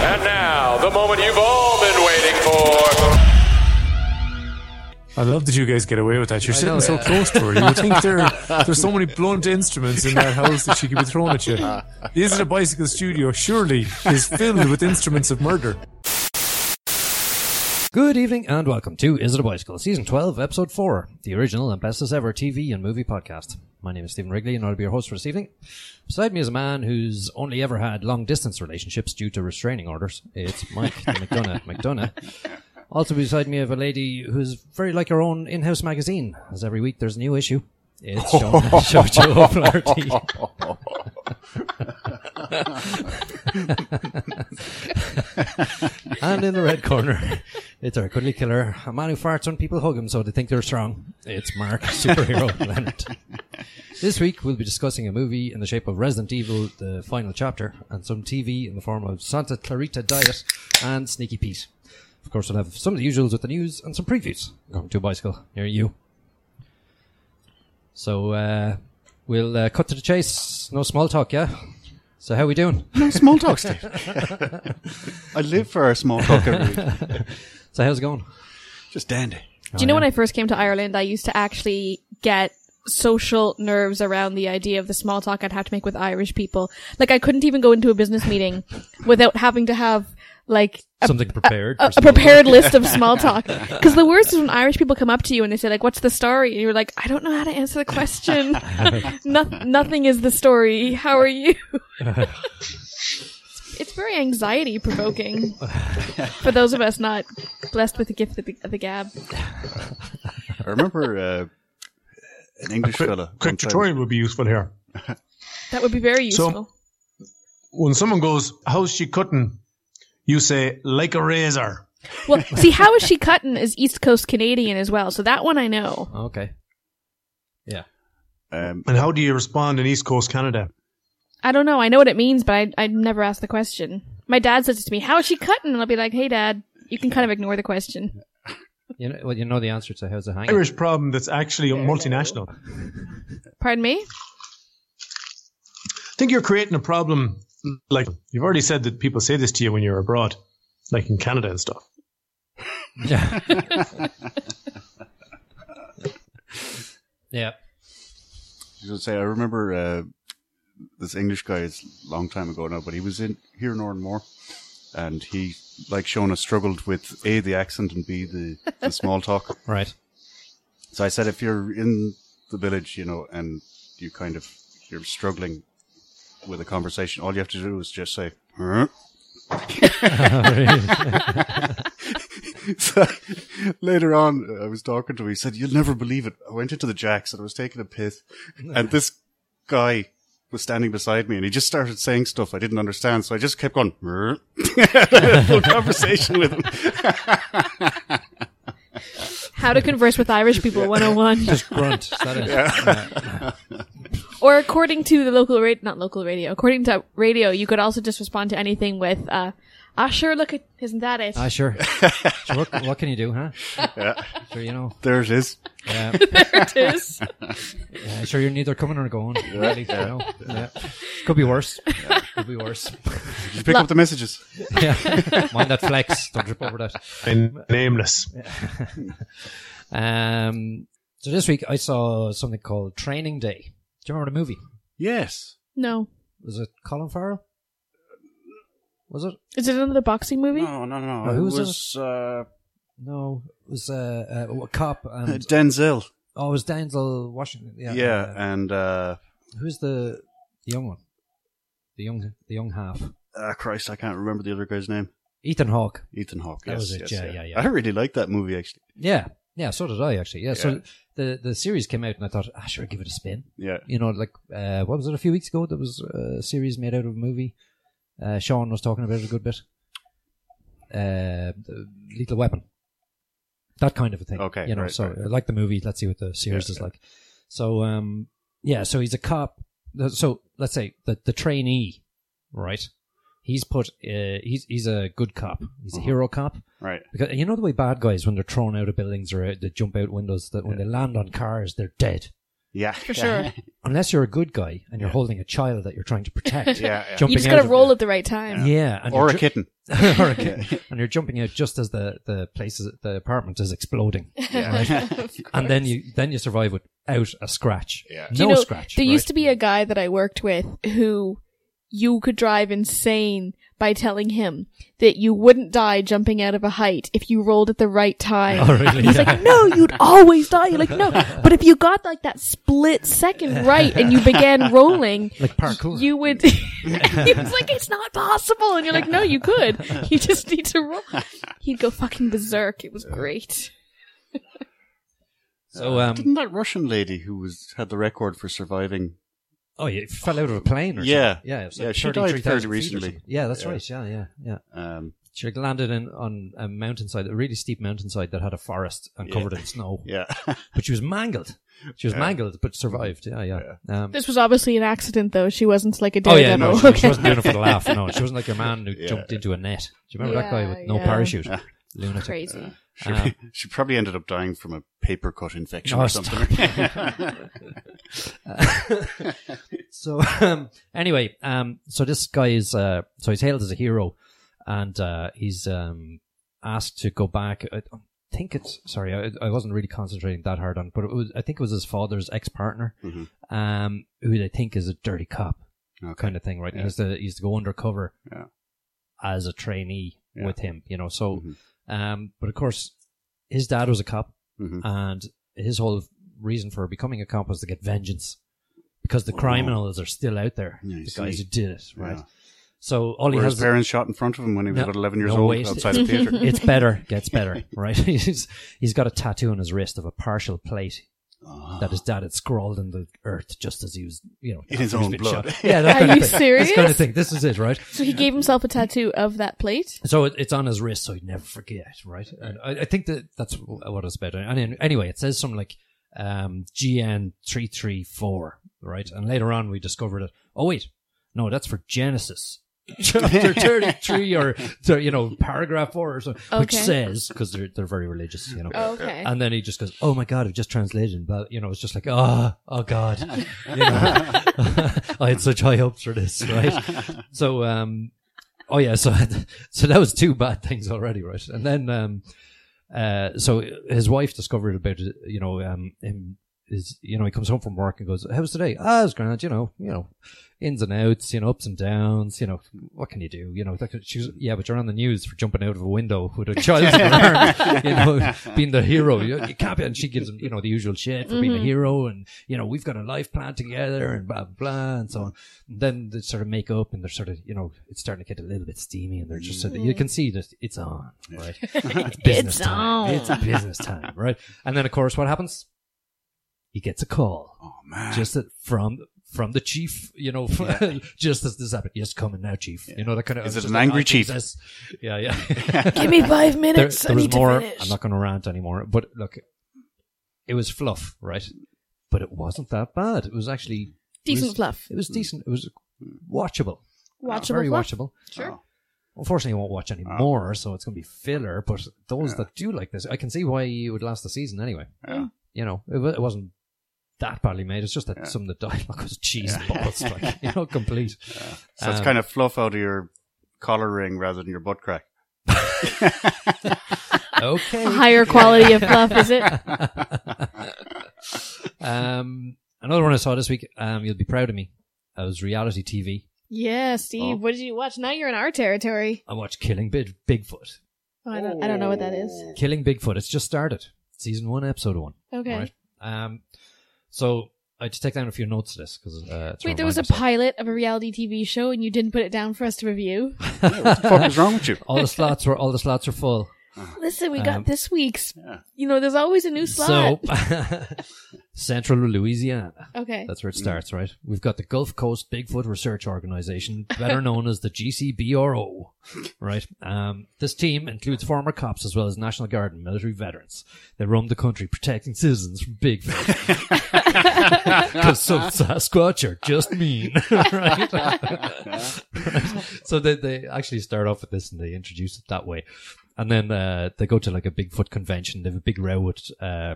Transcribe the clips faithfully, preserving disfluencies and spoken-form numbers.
And now, the moment you've all been waiting for. I love that you guys get away with that. You're sitting so close to her. You would think there, there's so many blunt instruments in that house that she could be throwing at you. Is it a bicycle studio? Surely is filled with instruments of murder. Good evening and welcome to Is It a Bicycle, Season twelve, Episode four, the original and bestest ever T V and movie podcast. My name is Stephen Wrigley and I'll be your host for this evening. Beside me is a man who's only ever had long-distance relationships due to restraining orders. It's Mike McDonough. McDonough. Also beside me I have a lady who's very like her own in-house magazine, as every week there's a new issue. It's Shoujo O'Flaherty. And in the red corner, it's our cuddly killer, a man who farts when people hug him so they think they're strong. It's Mark, superhero Leonard. This week we'll be discussing a movie in the shape of Resident Evil, the final chapter, and some T V in the form of Santa Clarita Diet and Sneaky Pete. Of course, we'll have some of the usuals with the news and some previews. Going to a bicycle near you. So, uh, we'll uh, cut to the chase. No small talk, yeah? So how we doing? No small talk, Steve. I live for our small talk every week. So how's it going? Just dandy. Do you know when I first came to Ireland, I used to actually get social nerves around the idea of the small talk I'd have to make with Irish people. Like, I couldn't even go into a business meeting without having to have, like, a, something prepared. A, a, a prepared list of small talk. Because the worst is when Irish people come up to you and they say, like, what's the story? And you're like, I don't know how to answer the question. no, nothing is the story. How are you? It's very anxiety provoking for those of us not blessed with the gift of the, of the gab. I remember uh, an English a quick, fella. Quick tutorial would be useful here. That would be very useful. So, when someone goes, how's she cutting? You say, like a razor. Well, see, how is she cutting is East Coast Canadian as well, so that one I know. Okay. Yeah. Um, and how do you respond in East Coast Canada? I don't know. I know what it means, but I I never asked the question. My dad says it to me, how is she cutting? And I'll be like, hey, Dad, you can kind of ignore the question. You know, well, you know the answer to how's it hanging. Irish problem that's actually multinational. Pardon me? I think you're creating a problem. Like, you've already said that people say this to you when you're abroad, like in Canada and stuff. Yeah. Yeah. I was going to say, I remember uh, this English guy, it's a long time ago now, but he was in here in Oranmore, and he, like Shona, struggled with A, the accent, and B, the, the small talk. Right. So I said, if you're in the village, you know, and you kind of, you're struggling with a conversation, all you have to do is just say, huh? So later on, I was talking to him. He said, "You'll never believe it. I went into the Jacks and I was taking a piss, and this guy was standing beside me, and he just started saying stuff I didn't understand. So I just kept going, huh? Full conversation with him." How to converse with Irish people one oh one. Just grunt. Is that it? Yeah. Yeah. Or according to the local radio, not local radio, according to radio, you could also just respond to anything with, uh, ah, sure, look, at, isn't that it? Ah, sure. So what, what can you do, huh? Yeah. Sure, you know. There it is. Yeah. There it is. Yeah, sure, you're neither coming or going. Really, you know. Yeah. Could be worse. Yeah. Could be worse. Did you pick up the messages? Yeah. Mind that flex. Don't trip over that. I'm nameless. Um. So this week I saw something called Training Day. Do you remember the movie? Yes. No. Was it Colin Farrell? Was it? Is it another boxing movie? No, no, no. Oh, it who was was uh, No, it was uh, uh, a cop and Denzel. oh, it was Denzel Washington. Yeah, Yeah, uh, and uh, who's the the young one? The young the young half. uh, Christ, I can't remember the other guy's name. Ethan Hawke. Ethan Hawke. That Yes, was it, yes, yeah, yeah, yeah, yeah. I really liked that movie actually. Yeah, yeah. So did I actually. Yeah. Yeah. So the the series came out and I thought, ah, sure, give it a spin. Yeah. You know, like uh, what was it? A few weeks ago, there was a series made out of a movie. Uh, Sean was talking about it a good bit. Uh, the Lethal Weapon. That kind of a thing. Okay, You know, right, so right. I like the movie. Let's see what the series Yeah, is yeah. like. So, um, yeah, so he's a cop. So let's say the, the trainee, right? He's put, uh, he's, he's a good cop. He's a Uh-huh. hero cop. Right. Because you know the way bad guys, when they're thrown out of buildings or out, they jump out windows, that when Yeah. they land on cars, they're dead. Yeah. For sure. Unless you're a good guy and you're holding a child that you're trying to protect. Yeah, yeah. Jumping You just out gotta of- roll at the right time. Yeah. And Or you're a ju- kitten. or a kid. And you're jumping out just as the, the place, is, the apartment is exploding. Right? And then you, then you survive without a scratch. Yeah. No Do you know, scratch. There right? used to be a guy that I worked with who you could drive insane by telling him that you wouldn't die jumping out of a height if you rolled at the right time. Oh, really? He's like, no, you'd always die. You're like, no. But if you got like that split second right and you began rolling, Like parkour. you would. He was like, it's not possible. And you're like, no, you could. You just need to roll. He'd go fucking berserk. It was great. So, um, Didn't that Russian lady who was had the record for surviving? oh, you fell out of a plane or Yeah. something? Yeah. It was Yeah, like she died thirty-three thousand fairly feet or recently. something. Yeah, that's Yeah. right. Yeah, yeah, yeah. Um, She landed in, on a mountainside, a really steep mountainside that had a forest and covered in snow. yeah. But she was mangled. She was Yeah. mangled, but survived. Yeah, yeah. Um, This was obviously an accident, though. She wasn't like a oh, yeah, daredevil. no, she, she Okay. wasn't doing it for the laugh. No, she wasn't like your man who Yeah. jumped into a net. Do you remember that guy Yeah, with no yeah. parachute? Lunatic. Crazy. She, Um, she probably ended up dying from a paper cut infection Oh, or stop. something. So um, anyway, um, so this guy is uh, so he's hailed as a hero, and uh, he's um, asked to go back. I think it's sorry, I, I wasn't really concentrating that hard on, but it was I think it was his father's ex partner, Mm-hmm. um, who I think is a dirty cop Okay. kind of thing, right? He Yeah. has to he has to go undercover Yeah. as a trainee Yeah. with him, you know. So, Mhm. um, but of course, his dad was a cop. Mhm. And his whole reason for becoming a cop was to get vengeance because the criminals are still out there, Yeah, you the guys see. who did it, right? Yeah. So all he Were has his parents shot in front of him when he was No, about eleven years no, old wait. outside the theatre? it's better, gets better, right? he's he's got a tattoo on his wrist of a partial plate that his dad had scrawled in the earth just as he was, you know, In his after he's own been blood. shot. Yeah, that Are kind of you thing. serious? This kind of thing. This is it, right? So he gave himself a tattoo of that plate? So it, it's on his wrist, so he'd never forget, right? And I, I think that that's what it's about. And then, anyway, it says something like um, G N three three four, right? And later on, we discovered it. Oh wait, no, that's for Genesis. Chapter thirty-three, or you know, paragraph four, or something, which Okay. says because they're they're very religious, you know. Okay. And then he just goes, "Oh my God, I've just translated." But you know, it's just like, "Oh, oh God," you know. I had such high hopes for this, right? So, um, oh yeah, so so that was two bad things already, right? And then, um, uh, so his wife discovered about it, you know, um, him is, you know, he comes home from work and goes, "How's today?" "Ah, it was grand, you know, you know, ins and outs, you know, ups and downs, you know, what can you do?" You know, that could, she was, yeah, but you're on the news for jumping out of a window with a child's arm, you know, being the hero. You, you can't be, and she gives him, you know, the usual shit for being a hero, and, you know, we've got a life plan together, and blah, blah, blah, and so on. And then they sort of make up, and they're sort of, you know, it's starting to get a little bit steamy, and they're just sort of, you can see that it's on, right? It's business It's time. on. It's business time, right? And then, of course, what happens? He gets a call. Oh man. Just that from from the chief, you know, just as this happened. Yes, coming now, chief. You know, that kind of. Is just it an like, angry I chief? think this- Yeah, yeah. Give me five there, minutes. there I was need more. to finish. I'm not going to rant anymore. But look, it was fluff, right? But it wasn't that bad. It was actually Decent it was, fluff. It was decent. It was watchable. Watchable Very fluff. watchable. Sure. Unfortunately, I won't watch any more, so it's going to be filler. But those that do like this, I can see why you would last the season anyway. Yeah. You know, it, wa- it wasn't that badly made. It's just that some of the dialogue was cheese balls, like, you know, complete. So it's Um, kind of fluff out of your collar ring rather than your butt crack. Okay. Higher quality of fluff, is it? um, another one I saw this week. Um, you'll be proud of me. It was reality T V. Yeah, Steve. What did you watch? Now you're in our territory. I watched Killing Big Bigfoot. Oh, I don't. I don't know what that is. Killing Bigfoot. It's just started. Season one, episode one. Okay. Right. Um, so I had to take down a few notes to this because uh, it's Wait, there was a reminder, so- pilot of a reality T V show, and you didn't put it down for us to review. What the fuck is wrong with you? all the slots were all the slots were full. Listen, we got Um, this week's. Yeah. You know, there's always a new slot. So, Central Louisiana. Okay. That's where it starts, right? We've got the Gulf Coast Bigfoot Research Organization, better known as the G C B R O, right? Um, this team includes former cops as well as National Guard and military veterans. They roam the country protecting citizens from Bigfoot. Because some Sasquatch are just mean, right? Right? So they, they actually start off with this and they introduce it that way. And then uh, they go to like a Bigfoot convention. They have a big row with uh,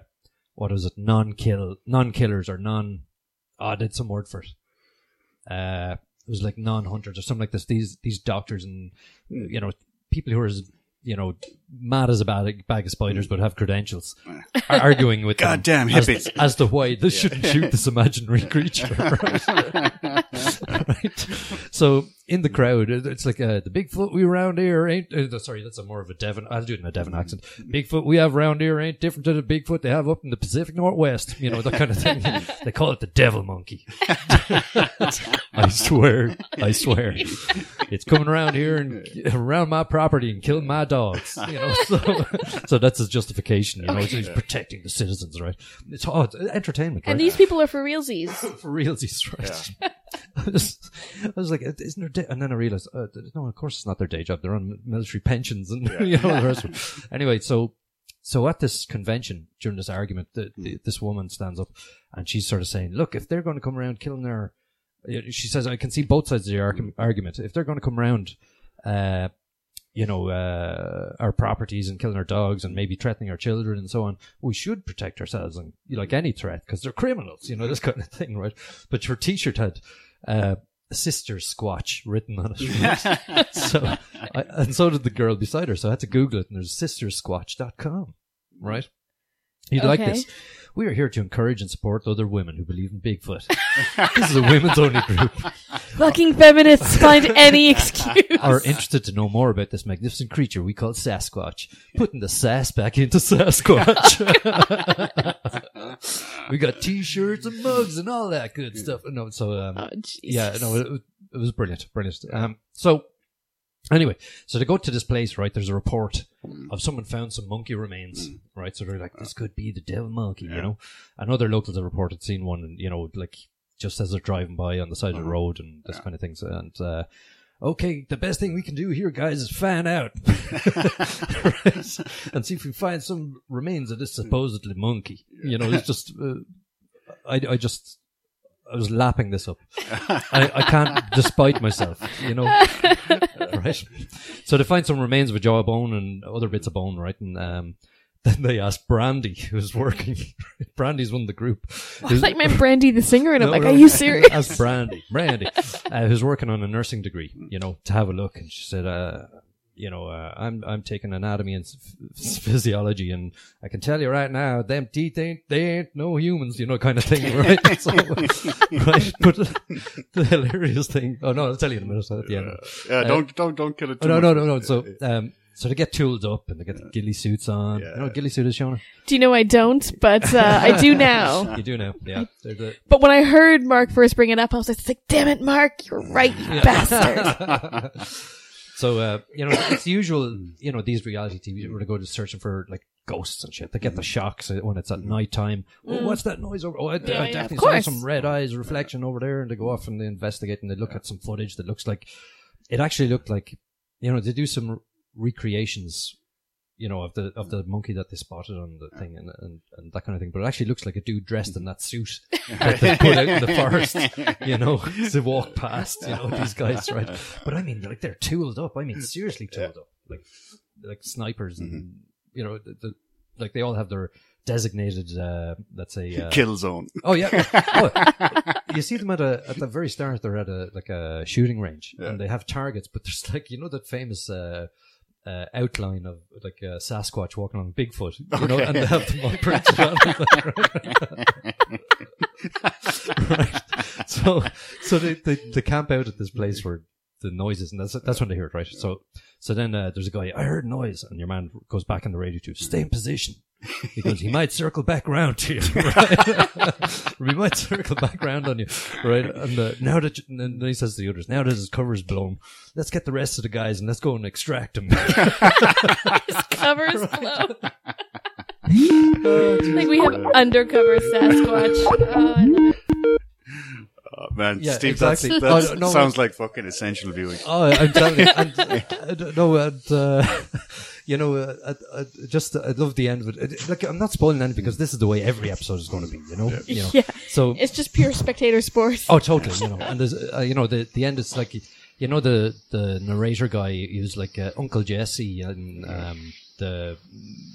what is it, non-kill, non-killers or non, oh, I did some word for it. Uh, it was like non-hunters or something like this. These, these doctors and, you know, people who are, you know, mad as a bag, bag of spiders but have credentials, are arguing with Goddamn them hippies. as, as to why they shouldn't shoot this imaginary creature. Right? Right? So in the crowd, it's like uh, the Bigfoot we around here ain't. Uh, sorry, that's a more of a Devon. I'll do it in a Devon accent. Bigfoot we have around here ain't different to the Bigfoot they have up in the Pacific Northwest. You know, that kind of thing. They call it the devil monkey. I swear, I swear, it's coming around here and around my property and killing my dogs. You know, so so that's his justification. You know, he's protecting the citizens, right? It's, oh, it's entertainment, right? And these people are for realsies. For realsies, right? Yeah. I, was, I was like, isn't there? Day? And then I realized, uh, no, of course it's not their day job. They're on military pensions, and yeah. you know the rest of it. Anyway, so so at this convention during this argument, the, the, this woman stands up and she's sort of saying, "Look, if they're going to come around killing their," she says, "I can see both sides of the argu- argument. If they're going to come around, uh, you know, uh, our properties and killing our dogs and maybe threatening our children and so on, we should protect ourselves and like any threat because they're criminals, you know, this kind of thing, right?" But her T-shirt had uh, "Sister Squatch" written on it. Right? so, I, and so did the girl beside her. So I had to Google it, and there's sister squatch dot com, right? You'd Okay. like this. We are here to encourage and support other women who believe in Bigfoot. This is a women's only group. Fucking feminists find any excuse. Are interested to know more about this magnificent creature we call Sasquatch. Putting the sass back into Sasquatch. We got T-shirts and mugs and all that good stuff. No, so um, Oh, Jesus. yeah, no, it, it was brilliant, brilliant. Um, so anyway, so they go to this place, right? There's a report of someone found some monkey remains, right? So they're like, this could be the devil monkey, you know? And other locals have reported seeing one, and you know, like just as they're driving by on the side of the road and this kind of things. And uh, okay, the best thing we can do here, guys, is fan out right? And see if we find some remains of this supposedly monkey. You know, it's just, uh, I, I just. I was lapping this up. I, I can't despite myself, you know. Right? So they find some remains of a jawbone and other bits of bone, right? And um, then they asked Brandy, who's working. Brandy's one of the group. I thought you meant Brandy the singer, and I'm No, like, no. are you serious? Asked Brandy, Brandy, uh, who's working on a nursing degree, you know, to have a look. And she said, uh, you know, uh, I'm I'm taking anatomy and f- physiology, and I can tell you right now, them teeth ain't they ain't no humans, you know, kind of thing, right? So, right, but the hilarious thing. Oh no, I'll tell you in a minute at the end. Yeah, Uh, don't don't don't kill it. Too Oh, no, much. no, no, no. So, um, so they get tooled up and they get the ghillie suits on. Yeah. You know what ghillie suit is, Shona? Do you know I don't? But uh, I do now. You do know, yeah. They're the, But when I heard Mark first bring it up, I was like, damn it, Mark, you're right, you bastard. So, uh, you know, it's the usual, you know, these reality T V where they go to searching for, like, ghosts and shit. They get the shocks when it's at night time. Oh, what's that noise over? Oh, I, Yeah, I yeah, of definitely saw course. some red eyes reflection over there. And they go off and they investigate and they look at some footage that looks like, it actually looked like, you know, they do some re- recreations, you know, of the of the monkey that they spotted on the thing and, and, and that kind of thing. But it actually looks like a dude dressed in that suit that they put out in the forest, you know, as they walk past, you know, these guys, right? But I mean, like, they're tooled up. I mean, seriously tooled up. Like, like snipers and, you know, the, the, like they all have their designated, uh, let's say, uh, Kill zone. Oh yeah, oh, you see them at a at the very start. They're at a like a shooting range, Yeah. and they have targets. But there's like, you know, that famous uh, uh, outline of like a Sasquatch walking on Bigfoot, you know, and they have them all printed on. Right. So so they, they they camp out at this place where the noises, and that's that's when they hear it, right? So so then uh, there's a guy, I heard noise, and your man goes back in the radio to stay in position. He goes, he might circle back round to you, right? We might circle back round on you, right? And uh, now that, you, and then he says to the others, now that his cover's blown, let's get the rest of the guys and let's go and extract him. His cover's blown. Like we have undercover Sasquatch. Oh, I love it. Oh, man, Yeah, Steve, exactly. that's, that's Oh, no, sounds like fucking essential viewing. Oh, I'm telling you, and, uh, no, and, uh, you know, uh, I, I just I love the end of it. it. Like, I'm not spoiling anything because this is the way every episode is going to be. You know, you know. Yeah. So It's just pure spectator sport. oh, totally. You know, and there's, uh, you know, the the end is like, you know, the the narrator guy, he was like uh, Uncle Jesse and um, the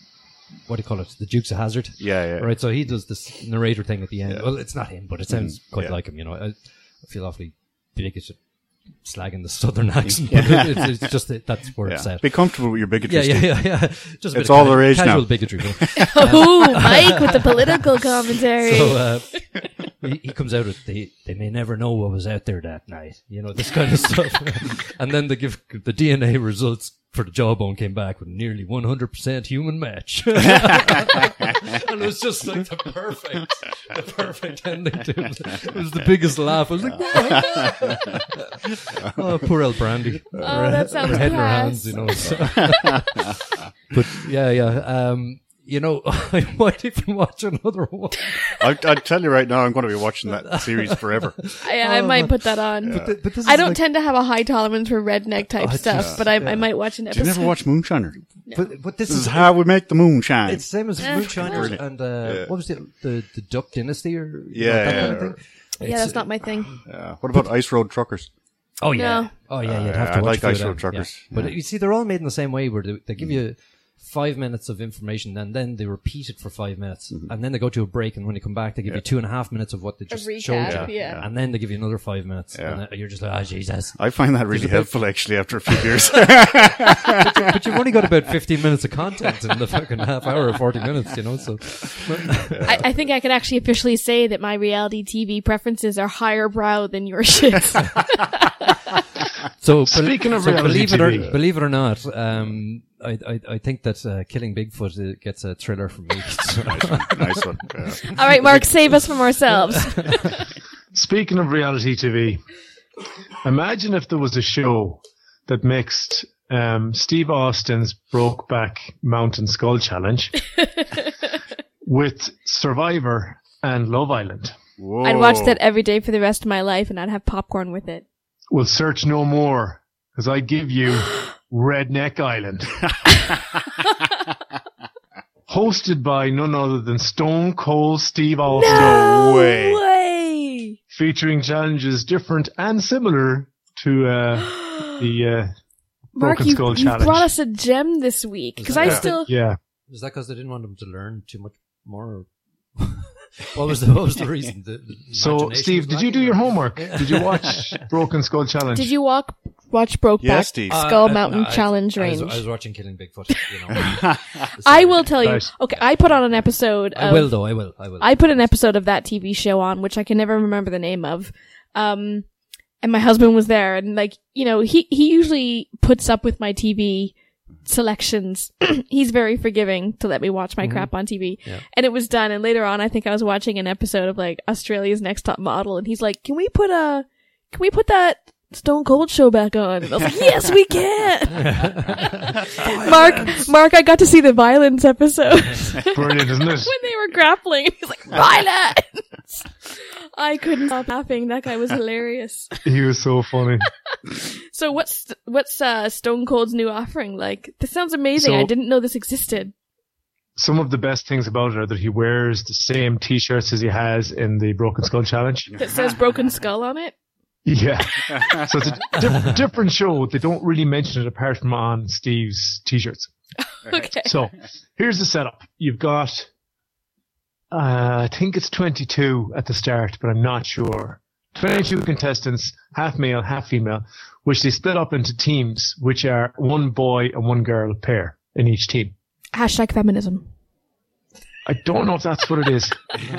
what do you call it? The Dukes of Hazzard. Yeah, yeah. Right. So he does this narrator thing at the end. Yeah. Well, it's not him, but it sounds quite yeah. like him. You know, I, I feel awfully bigoted slagging the Southern accent, but it's, it's just that that's where it's Yeah. at. Be comfortable with your bigotry. Yeah, yeah, Steve. yeah, yeah. Just a bit It's of all ca- the rage casual now. bigotry. But, Oh, Mike with the political commentary. so uh, he, he comes out with they they may never know what was out there that night. You know, this kind of stuff. And then they give the D N A results for the jawbone came back with nearly one hundred percent human match. And it was just like the perfect, the perfect ending to it. It was the biggest laugh. I was like, oh, my God. Oh, poor El Brandy. Oh, that sounds her head in her class. hands, you know. So. But yeah, yeah. Um, you know, I might even watch another one. I, I tell you right now, I'm going to be watching that series forever. I, I might put that on. But, th- but this I is don't like, tend to have a high tolerance for redneck type Oh, stuff, just- but I, yeah. I might watch an Did you episode. never watch Moonshiner? but, but this, This is is how we make the moonshine. It's same as Eh, Moonshiners well. and uh, Yeah. what was the, the the Duck Dynasty or you Yeah, know, that yeah, kind of or- thing? Yeah, It's- that's not my thing. Uh, what about Ice Road Truckers? Oh yeah, No. oh yeah, you'd Uh, have to I watch like a few Ice of Road them, Truckers. yeah. But Yeah. you see, they're all made in the same way, where they, they give you five minutes of information, and then they repeat it for five minutes, Mm-hmm. and then they go to a break, and when they come back, they give you two and a half minutes of what they just recap, showed you, yeah. and then they give you another five minutes, Yeah. and then you're just like, oh Jesus! I find that really a bit- helpful, actually, after a few years. But you've only got about fifteen minutes of content in the fucking half hour or forty minutes, you know. So I, I think I can actually officially say that my reality T V preferences are higher brow than your shit. So, Speaking of so reality believe it T V. or believe it or not, um, I, I I think that uh, Killing Bigfoot uh, gets a thriller from me. So- Nice one. Yeah. All right, Mark, save us from ourselves. Speaking of reality T V, imagine if there was a show that mixed um, Steve Austin's Brokeback Mountain Skull Challenge with Survivor and Love Island. Whoa. I'd watch that every day for the rest of my life, and I'd have popcorn with it. We'll search no more, because I give you Redneck Island. Hosted by none other than Stone Cold Steve Austin. No way. way. Featuring challenges different and similar to uh, the uh, Mark, Broken you've, Skull you've Challenge. brought us a gem this week because I Yeah. still. Yeah. Is that because they didn't want them to learn too much more? What was the what was the reason? The, the So, imagination Steve, was did you lacking, do your or- homework? Did you watch Broken Skull Challenge? Did you walk watch Brokeback Yes, Steve. Uh, Skull uh, Mountain no, I- Challenge I Range? was, I was watching Killing Bigfoot. You know, I will tell you. Right. Okay, I put on an episode. I of, will though. I will. I will. I put an episode of that T V show on, which I can never remember the name of. Um, and my husband was there, and like, you know, he, he usually puts up with my T V selections. He's very forgiving to let me watch my crap on T V. Yeah. And it was done. And later on, I think I was watching an episode of like Australia's Next Top Model, and he's like, can we put a, can we put that Stone Cold show back on? And I was like, yes, we can. Mark, Mark, I got to see the violence episode. Brilliant, isn't it? When they were grappling, he's like, violence! I couldn't stop laughing. That guy was hilarious. He was so funny. So what's, what's, uh, Stone Cold's new offering? Like, this sounds amazing. So- I didn't know this existed. Some of the best things about it are that he wears the same t-shirts as he has in the Broken Skull Challenge. That says Broken Skull on it. Yeah. So it's a di- different show. They don't really mention it apart from on Steve's t-shirts. Okay. So here's the setup. You've got, uh, I think it's twenty-two at the start, but I'm not sure. twenty-two contestants, half male, half female, which they split up into teams, which are one boy and one girl pair in each team. Hashtag feminism. I don't know if that's what it is.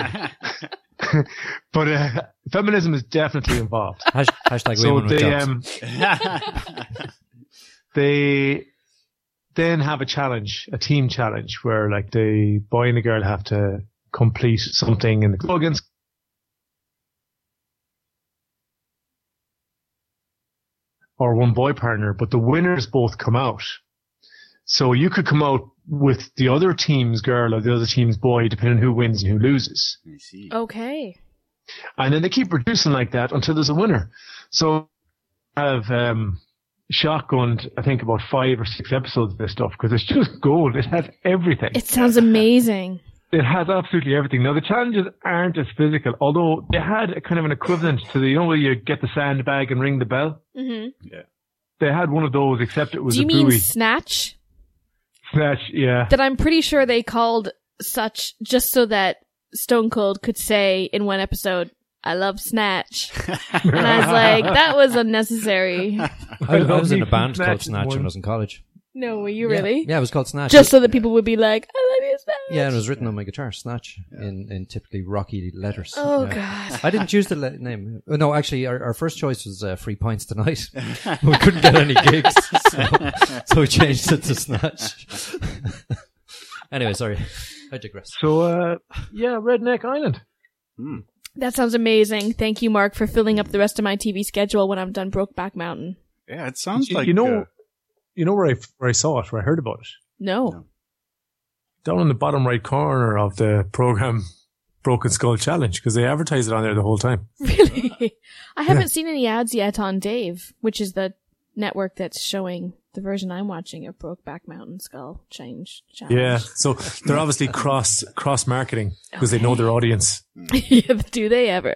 But uh, feminism is definitely involved. Hash, hashtag So women with they jobs. um they then have a challenge, a team challenge, where like the boy and the girl have to complete something in the plugins. Or one boy partner, but the winners both come out. So you could come out with the other team's girl or the other team's boy, depending on who wins and who loses. I see. Okay. And then they keep producing like that until there's a winner. So I have um, shotgunned, I think, about five or six episodes of this stuff because it's just gold. It has everything. It sounds amazing. It has absolutely everything. Now, the challenges aren't as physical, although they had a kind of an equivalent to the, you know, where you get the sandbag and ring the bell? hmm They had one of those, except it was Do you a mean buoy. Snatch? Snatch, yeah. that I'm pretty sure they called such just so that Stone Cold could say in one episode, "I love Snatch." And I was like, that was unnecessary. I, I was in a Snatch band called is Snatch one. when I was in college. No, were you really? Yeah, it was called Snatch. Just so that people would be like, "I love you, Snatch." Yeah, and it was written on my guitar, Snatch, in, in typically rocky letters. Oh, Yeah. God. I didn't choose the le- name. Oh, no, actually, our, our first choice was uh, Free Pints Tonight. We couldn't get any gigs, so, so we changed it to Snatch. Anyway, sorry. I digress. So, uh, yeah, Redneck Island. That sounds amazing. Thank you, Mark, for filling up the rest of my T V schedule when I'm done Brokeback Mountain. Yeah, it sounds You, like you know, uh, you know where I where I saw it, where I heard about it. No. Down in the bottom right corner of the program Broken Skull Challenge, because they advertise it on there the whole time. Really? I haven't seen any ads yet on Dave, which is the network that's showing the version I'm watching of Brokeback Mountain Skull Change Challenge. Yeah, so they're obviously cross cross marketing because they know their audience. Yeah, do they ever?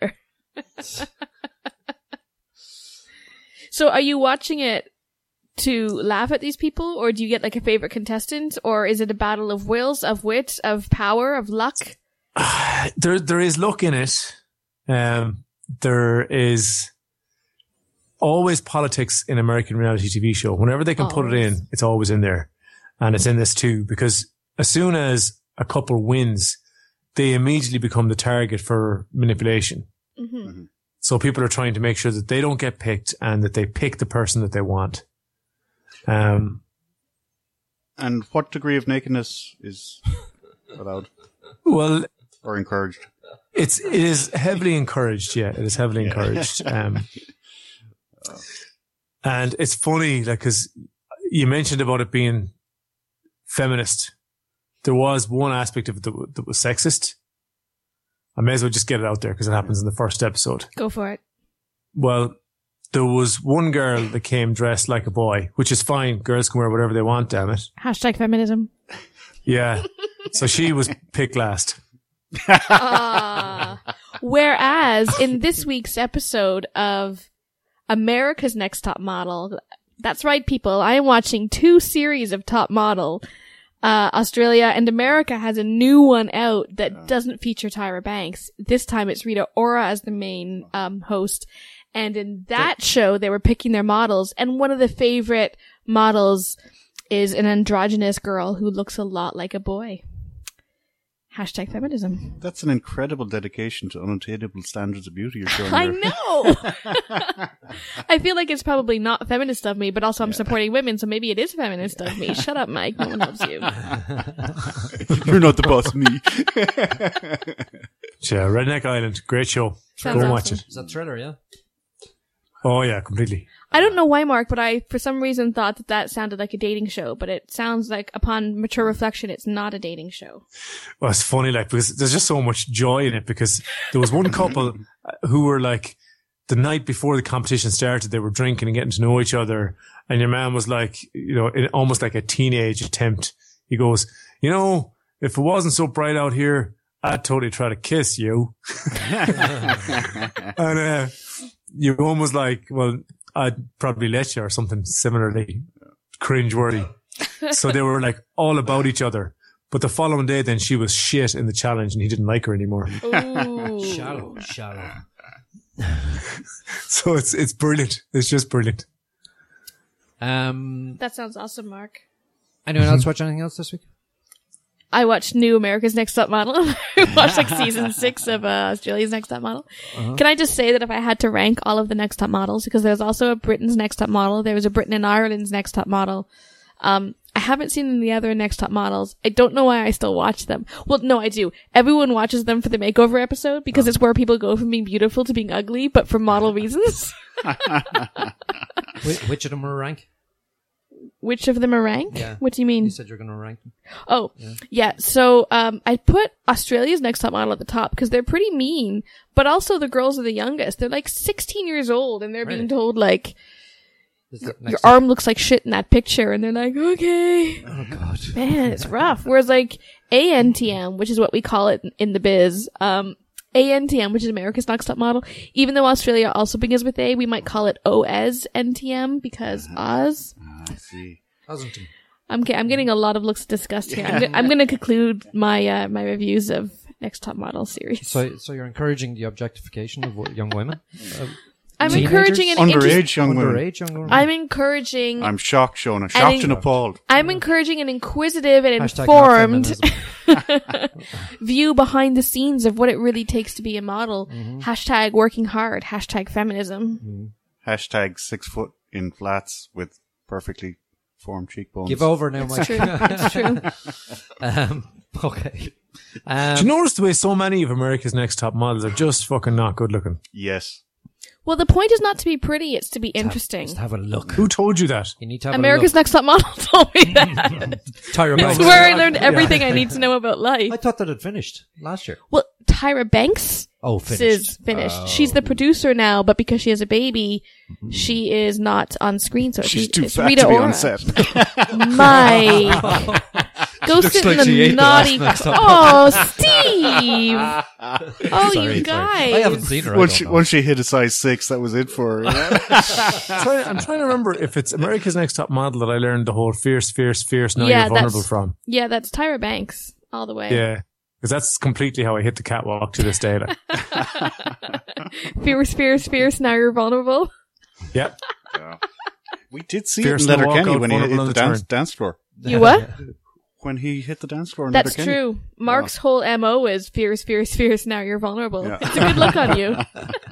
So are you watching it to laugh at these people, or do you get like a favorite contestant, or is it a battle of wills, of wit, of power, of luck? There, there is luck in it. Um, there is always politics in American reality T V show. Whenever they can put it Always. in, it's always in there, and it's in this too. Because as soon as a couple wins, they immediately become the target for manipulation. Mm-hmm. So people are trying to make sure that they don't get picked and that they pick the person that they want. Um, and what degree of nakedness is allowed well, or encouraged? it's it is heavily encouraged. Yeah, it is heavily encouraged. Um, and it's funny, like, because you mentioned about it being feminist. There was one aspect of it that, that was sexist. I may as well just get it out there because it happens in the first episode. Go for it. Well, there was one girl that came dressed like a boy, which is fine. Girls can wear whatever they want, damn it. Hashtag feminism. Yeah. So she was picked last. Uh, whereas in this week's episode of America's Next Top Model, that's right, people, I am watching two series of Top Model. Uh, Australia and America has a new one out that doesn't feature Tyra Banks. This time it's Rita Ora as the main um, host. And in that show, they were picking their models. And one of the favorite models is an androgynous girl who looks a lot like a boy. Hashtag feminism. That's an incredible dedication to unattainable standards of beauty you're showing I there. know. I feel like it's probably not feminist of me, but also I'm supporting women, so maybe it is feminist of me. Shut up, Mike. No one loves you. You're not the boss, me. Yeah, Redneck Island. Great show. Sounds Go and awesome. watch it. Is that Thriller, yeah? Oh, yeah, completely. I don't know why, Mark, but I, for some reason, thought that that sounded like a dating show, but it sounds like, upon mature reflection, it's not a dating show. Well, it's funny, like, because there's just so much joy in it because there was one couple who were like, the night before the competition started, they were drinking and getting to know each other. And your man was like, you know, in almost like a teenage attempt. He goes, you know, if it wasn't so bright out here, I'd totally try to kiss you. And uh, you're almost like, well, I'd probably let you or something similarly cringeworthy. So they were like all about each other. But the following day, then she was shit in the challenge and he didn't like her anymore. Ooh. Shallow, shallow. So it's it's brilliant. It's just brilliant. Um, That sounds awesome, Mark. anyone else watch anything else this week? I watched New America's Next Top Model. I watched like season six of uh, Australia's Next Top Model. Uh-huh. Can I just say that if I had to rank all of the Next Top Models, because there's also a Britain's Next Top Model, there was a Britain and Ireland's Next Top Model. Um, I haven't seen the other Next Top Models. I don't know why I still watch them. Well, no, I do. Everyone watches them for the makeover episode because it's where people go from being beautiful to being ugly, but for model reasons. Which, which of them were rank? Which of them are ranked? Yeah. What do you mean? You said you're going to rank them. Oh, yeah. So, um, I put Australia's Next Top Model at the top because they're pretty mean, but also the girls are the youngest. They're like sixteen years old and they're being Really? told like, Is it your next arm looks like shit in that picture. And they're like, okay. Oh, God. Man, it's rough. Whereas like A N T M, which is what we call it in the biz, um, A N T M, which is America's Next Top Model, even though Australia also begins with A, we might call it O S N T M because Oz. I see. Ossington. I'm ge- I'm getting a lot of looks of disgust here. I'm, go- I'm going to conclude my uh, my reviews of Next Top Model series. So, so you're encouraging the objectification of wo- young women? Uh, I'm teenagers? encouraging an Underage interest- young women. Underage young women? I'm encouraging. I'm shocked, Shona. Shocked in- and appalled. I'm encouraging an inquisitive and Hashtag not informed feminism. view behind the scenes of what it really takes to be a model. Mm-hmm. Hashtag working hard. Hashtag feminism. Hashtag six foot in flats with perfectly formed cheekbones. Give over now, Mike. True. It's true. um, okay. Um, Do you notice the way so many of America's Next Top Models are just fucking not good looking? Yes. Well, the point is not to be pretty; it's to be interesting. Just have a look. Who told you that? You need to have America's a look. Next Top Model told me that. Tyra It's Banks. where I learned everything I need to know about life. I thought that had finished last year. Well, Tyra Banks Oh, finished. is finished. Oh. She's the producer now, but because she has a baby, she is not on screen. So She's it's, too it's fat Rita to be Ora. on set. My. Go looks sit like in she the ate the naughty. last Next Top Oh, Steve! Oh, Sorry, you sorry. guys! I haven't seen her. I Once don't she, know. once she hit a size six, that was it for her. I'm trying, I'm trying to remember if it's America's Next Top Model that I learned the whole fierce, fierce, fierce, now Yeah, you're vulnerable that's- from. Yeah, that's Tyra Banks all the way. Yeah. Because that's completely how I hit the catwalk to this day. Like. Fierce, fierce, fierce. Now you're vulnerable. Yep. We did see Fierce it in no Letterkenny walkout, when he hit vulnerable the on the dance, turn. dance floor. You what? When he hit the dance floor in That's Letterkenny. true. Mark's whole M O is fierce, fierce, fierce. Now you're vulnerable. Yeah. It's a good look on you.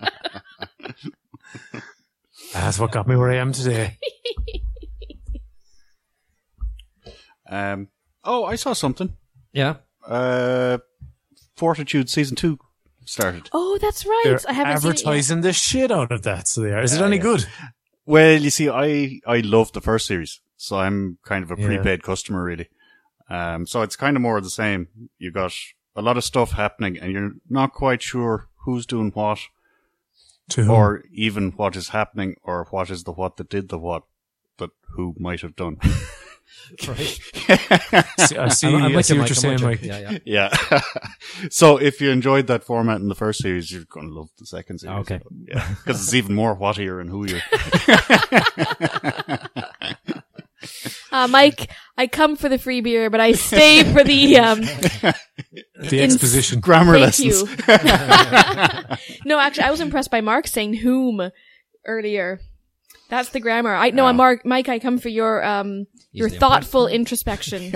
That's what got me where I am today. Um, oh, I saw something. Yeah. Uh, Fortitude season two started. Oh, that's right. They're I haven't seen it yet. advertising the shit out of that. So they are. Is it Yeah, any yeah. good? Well, you see, I, I loved the first series, so I'm kind of a Yeah. prepaid customer, really. Um, so it's kind of more of the same. You got a lot of stuff happening, and you're not quite sure who's doing what, To whom? or even what is happening, or what is the what that did the what that who might have done. Right. See, I see, I'm- I'm I with see you, what Mike, you're I'm saying, with Mike. you. Yeah, yeah. Yeah. So if you enjoyed that format in the first series, you're going to love the second series. Okay. Yeah. Because it's even more whattier and whoier. Uh, Mike, I come for the free beer, but I stay for the, um, The In- exposition. Grammar thank lessons. you. No, actually, I was impressed by Mark saying whom earlier. That's the grammar. I no, Yeah. I'm Mark. Mike, I come for your um your the thoughtful introspection.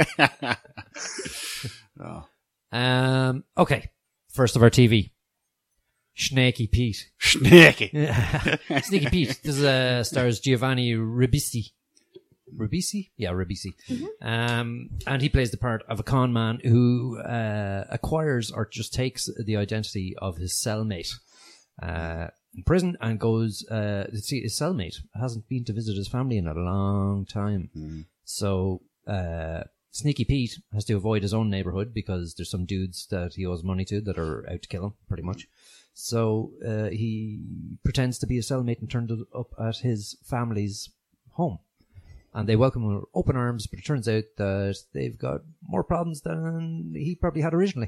Um, okay. First of our T V. Snaky Pete. Snaky. Sneaky Pete. This is, uh, stars Giovanni Ribisi. Ribisi? Yeah, Ribisi. Um, and he plays the part of a con man who, uh, acquires or just takes the identity of his cellmate, uh, in prison and goes, uh, to see his cellmate hasn't been to visit his family in a long time. So, uh, Sneaky Pete has to avoid his own neighborhood because there's some dudes that he owes money to that are out to kill him, pretty much. So, uh, he pretends to be a cellmate and turns up at his family's home. And they welcome him with open arms, but it turns out that they've got more problems than he probably had originally.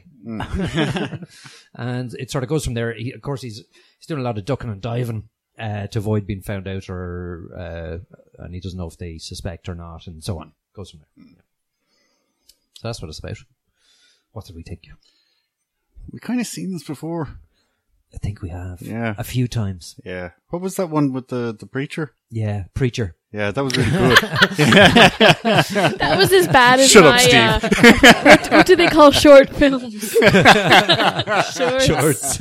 And it sort of goes from there. He, of course, he's he's doing a lot of ducking and diving uh, to avoid being found out, or uh, and he doesn't know if they suspect or not, and so on. Goes from there. Yeah. So that's what it's about. What did we think? We kind of seen this before. I think we have. Yeah. A few times. Yeah. What was that one with the, the preacher? Yeah. Preacher. Yeah, that was really good. That was as bad as Shut up, my. Uh, what, what do they call short films? Shorts. Shorts.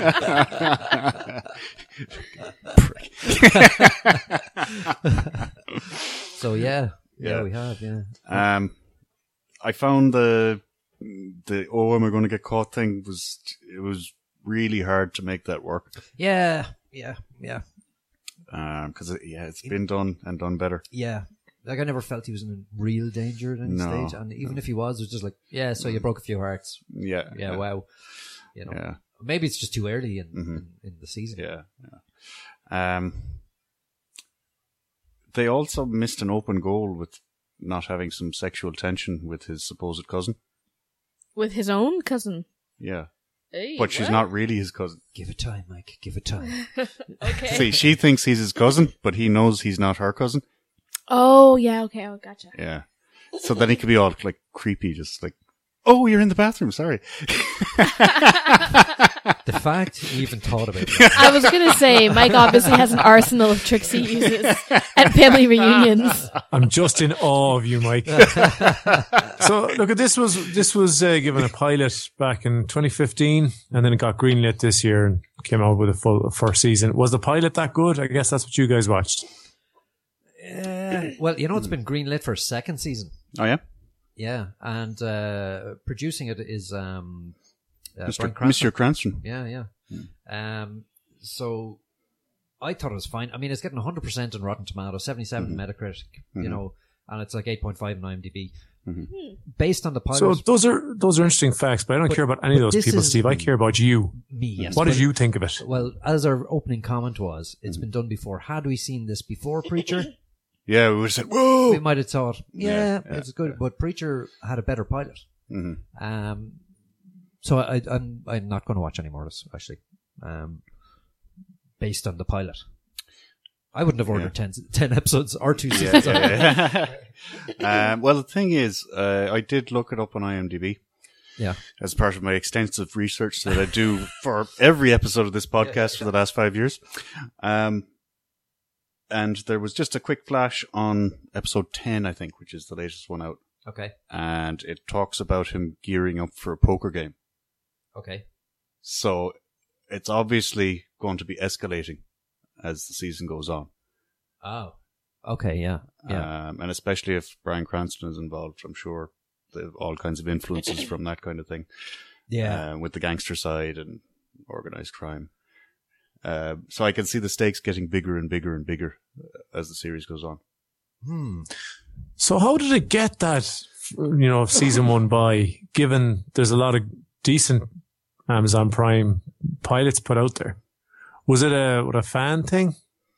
So yeah. yeah. Yeah. we have, yeah. Um, I found the the oh, am I going to get caught thing was it was really hard to make that work. Yeah. Yeah. Yeah. Um, because it, yeah, it's been done and done better. Yeah. Like, I never felt he was in real danger at any No, stage. And even if he was, it was just like, yeah, so you broke a few hearts. Yeah, Yeah, wow. You know, yeah, maybe it's just too early in, Mhm. in, in the season. yeah, yeah. Um, they also missed an open goal with not having some sexual tension with his supposed cousin. With his own cousin. Yeah, Hey, but she's what? not really his cousin. Give it time, Mike. Give it time. Okay. See, she thinks he's his cousin, but he knows he's not her cousin. Oh yeah. Okay. Oh, gotcha. Yeah. So then he could be all like creepy, just like, oh, you're in the bathroom, sorry. The fact he even thought about that. I was going to say, Mike obviously has an arsenal of tricks he uses at family reunions. I'm just in awe of you, Mike. So, look, this was this was uh, given a pilot back in twenty fifteen, and then it got greenlit this year and came out with a full first season. Was the pilot that good? I guess that's what you guys watched. Uh, well, you know, it's been greenlit for a second season. Oh, yeah? Yeah, and uh, producing it is um, uh, Mister Bryan Cranston. Mister Cranston. Yeah, yeah. Um, so I thought it was fine. I mean, it's getting one hundred percent on Rotten Tomatoes, seventy-seven Mm-hmm. Metacritic, you know, and it's like eight point five on IMDb. Mm-hmm. Based on the pilot, So those are those are interesting facts, but I don't But- care about any of but those this people, is- Steve. I care about you. me, yes. What but- did you think of it? Well, as our opening comment was, it's been done before. Had we seen this before Preacher, Yeah, we would have said, whoa! we might have thought, yeah, Yeah, it's good. But Preacher had a better pilot. Mm-hmm. Um, so I, I'm I'm not going to watch any more of this, actually, um, based on the pilot. I wouldn't have ordered ten, ten episodes or two seasons. Yeah, yeah. um, well, the thing is, uh, I did look it up on IMDb Yeah. as part of my extensive research that I do for every episode of this podcast for the last five years. Um, and there was just a quick flash on episode ten, I think, which is the latest one out. Okay. And it talks about him gearing up for a poker game. Okay. So it's obviously going to be escalating as the season goes on. Oh. Okay. Yeah. Yeah. Um, and especially if Bryan Cranston is involved, I'm sure they have all kinds of influences from that kind of thing. yeah. Uh, with the gangster side and organized crime. Uh, so I can see the stakes getting bigger and bigger and bigger as the series goes on. Hmm. So how did it get that, you know, season one by, given there's a lot of decent Amazon Prime pilots put out there? Was it a, what, a fan thing?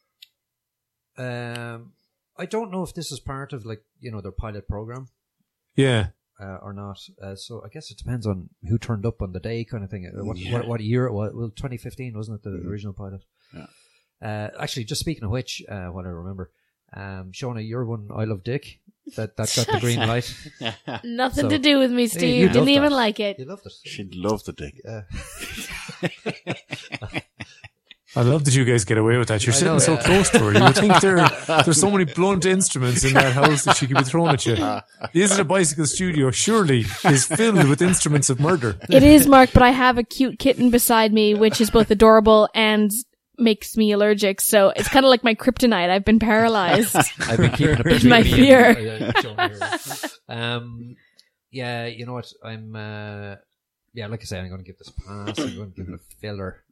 Um, I don't know if this is part of, like, you know, their pilot program. Yeah. Uh, or not. Uh, so I guess it depends on who turned up on the day, kind of thing. Uh, What, Yeah. what, what year it was? Well, twenty fifteen, wasn't it, the Mhm. original pilot? Yeah. Uh, actually, just speaking of which, uh, what I remember, um, Shauna, your one, I Love Dick, that, that got the green light. Nothing So- to do with me, Hey, Steve. you Didn't loved even that. like it. You loved it. She'd love the dick. Uh, I love that you guys get away with that. You're I sitting know, so yeah. close to her. You would think there, there's so many blunt instruments in that house that she could be throwing at you. Is it a bicycle studio? Surely is filled with instruments of murder. It is, Mark, but I have a cute kitten beside me, which is both adorable and makes me allergic. So it's kind of like my kryptonite. I've been paralyzed. I've been keeping it It's between my me fear. And, uh, Shauna here. Um, yeah, you know what? I'm, uh, yeah, like I say, I'm going to give this a pass. I'm going to give it a filler.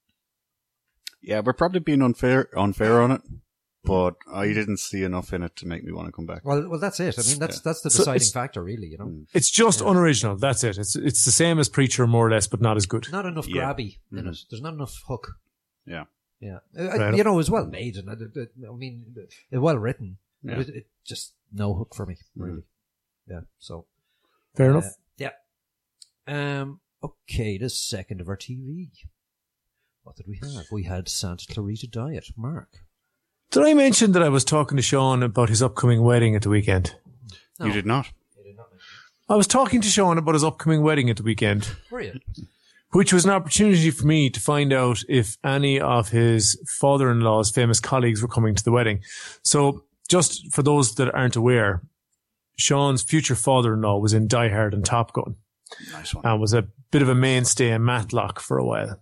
Yeah, we're probably being unfair unfair on it, but I didn't see enough in it to make me want to come back. Well, well, that's it. I mean, that's that's the So deciding it's- factor, really. You know, It's just unoriginal. That's it. It's it's the same as Preacher, more or less, but not as good. not enough Yeah. grabby in it. There's not enough hook. Yeah. Yeah, Uh, Right. you know, it was well made, and it, it, I mean, it, well written. Yeah. But it, it just no hook for me, really. Yeah. So Fair uh, enough. yeah. Um. Okay, the second of our T V. What did we have? We had Santa Clarita Diet. Mark. Did I mention that I was talking to Sean about his upcoming wedding at the weekend? No, You did not. you did not mention I was talking to Sean about his upcoming wedding at the weekend, it. Were you? which was an opportunity for me to find out if any of his father-in-law's famous colleagues were coming to the wedding. So just for those that aren't aware, Sean's future father-in-law was in Die Hard and Top Gun Nice one. and was a bit of a mainstay in Matlock for a while.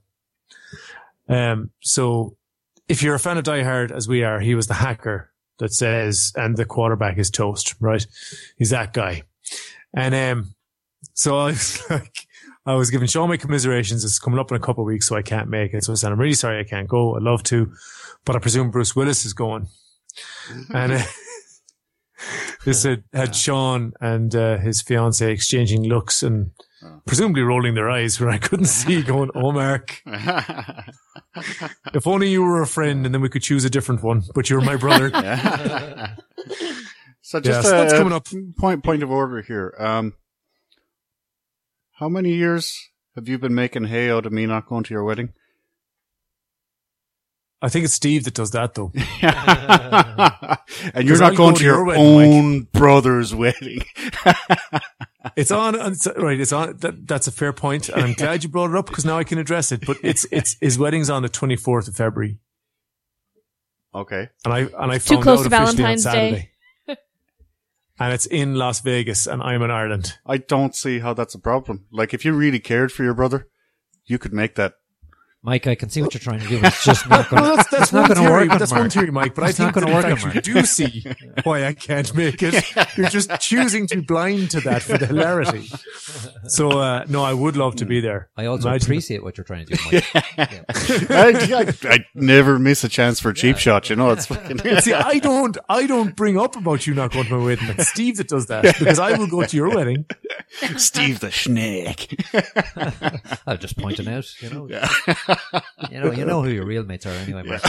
Um, so if you're a fan of Die Hard, as we are, he was the hacker that says, and the quarterback is toast, right? He's that guy. And, um, so I was like, I was giving Sean my commiserations. It's coming up in a couple of weeks, so I can't make it. So I said, I'm really sorry I can't go. I'd love to, but I presume Bruce Willis is going. And, uh, this had, had Sean and, uh, his fiance exchanging looks and presumably rolling their eyes where I couldn't see, going, oh, Mark, if only you were a friend and then we could choose a different one, but you're my brother. So Yeah, just so a, that's coming up. point point of order here. Um, how many years have you been making hay out of me not going to your wedding? I think it's Steve that does that though. And you're 'Cause not I'll going go to to your your wedding, own brother's wedding. It's on, it's, right? It's on. That, that's a fair point, and I'm glad you brought it up because now I can address it. But it's it's his wedding's on the twenty-fourth of February, Okay. and I and I Too found close out to officially Valentine's on Day. Saturday. And it's in Las Vegas, and I'm in Ireland. I don't see how that's a problem. Like, if you really cared for your brother, you could make that. Mike, I can see what you're trying to do. It's just not going Well, that's that's it's not one gonna theory. work on That's Mark. one theory, Mike. But It's I not think gonna that in work on fact you do see why I can't make it. You're just choosing to be blind to that for the hilarity. So uh, no, I would love to be there. I also Imagine- appreciate what you're trying to do, Mike. I, I, I never miss a chance for a cheap shot, you know. It's fucking. See, I don't, I don't bring up about you not going to my wedding. It's Steve that does that because I will go to your wedding. Steve the Snake. I'm just pointing out, you know. You know, you know who your real mates are anyway, Mark.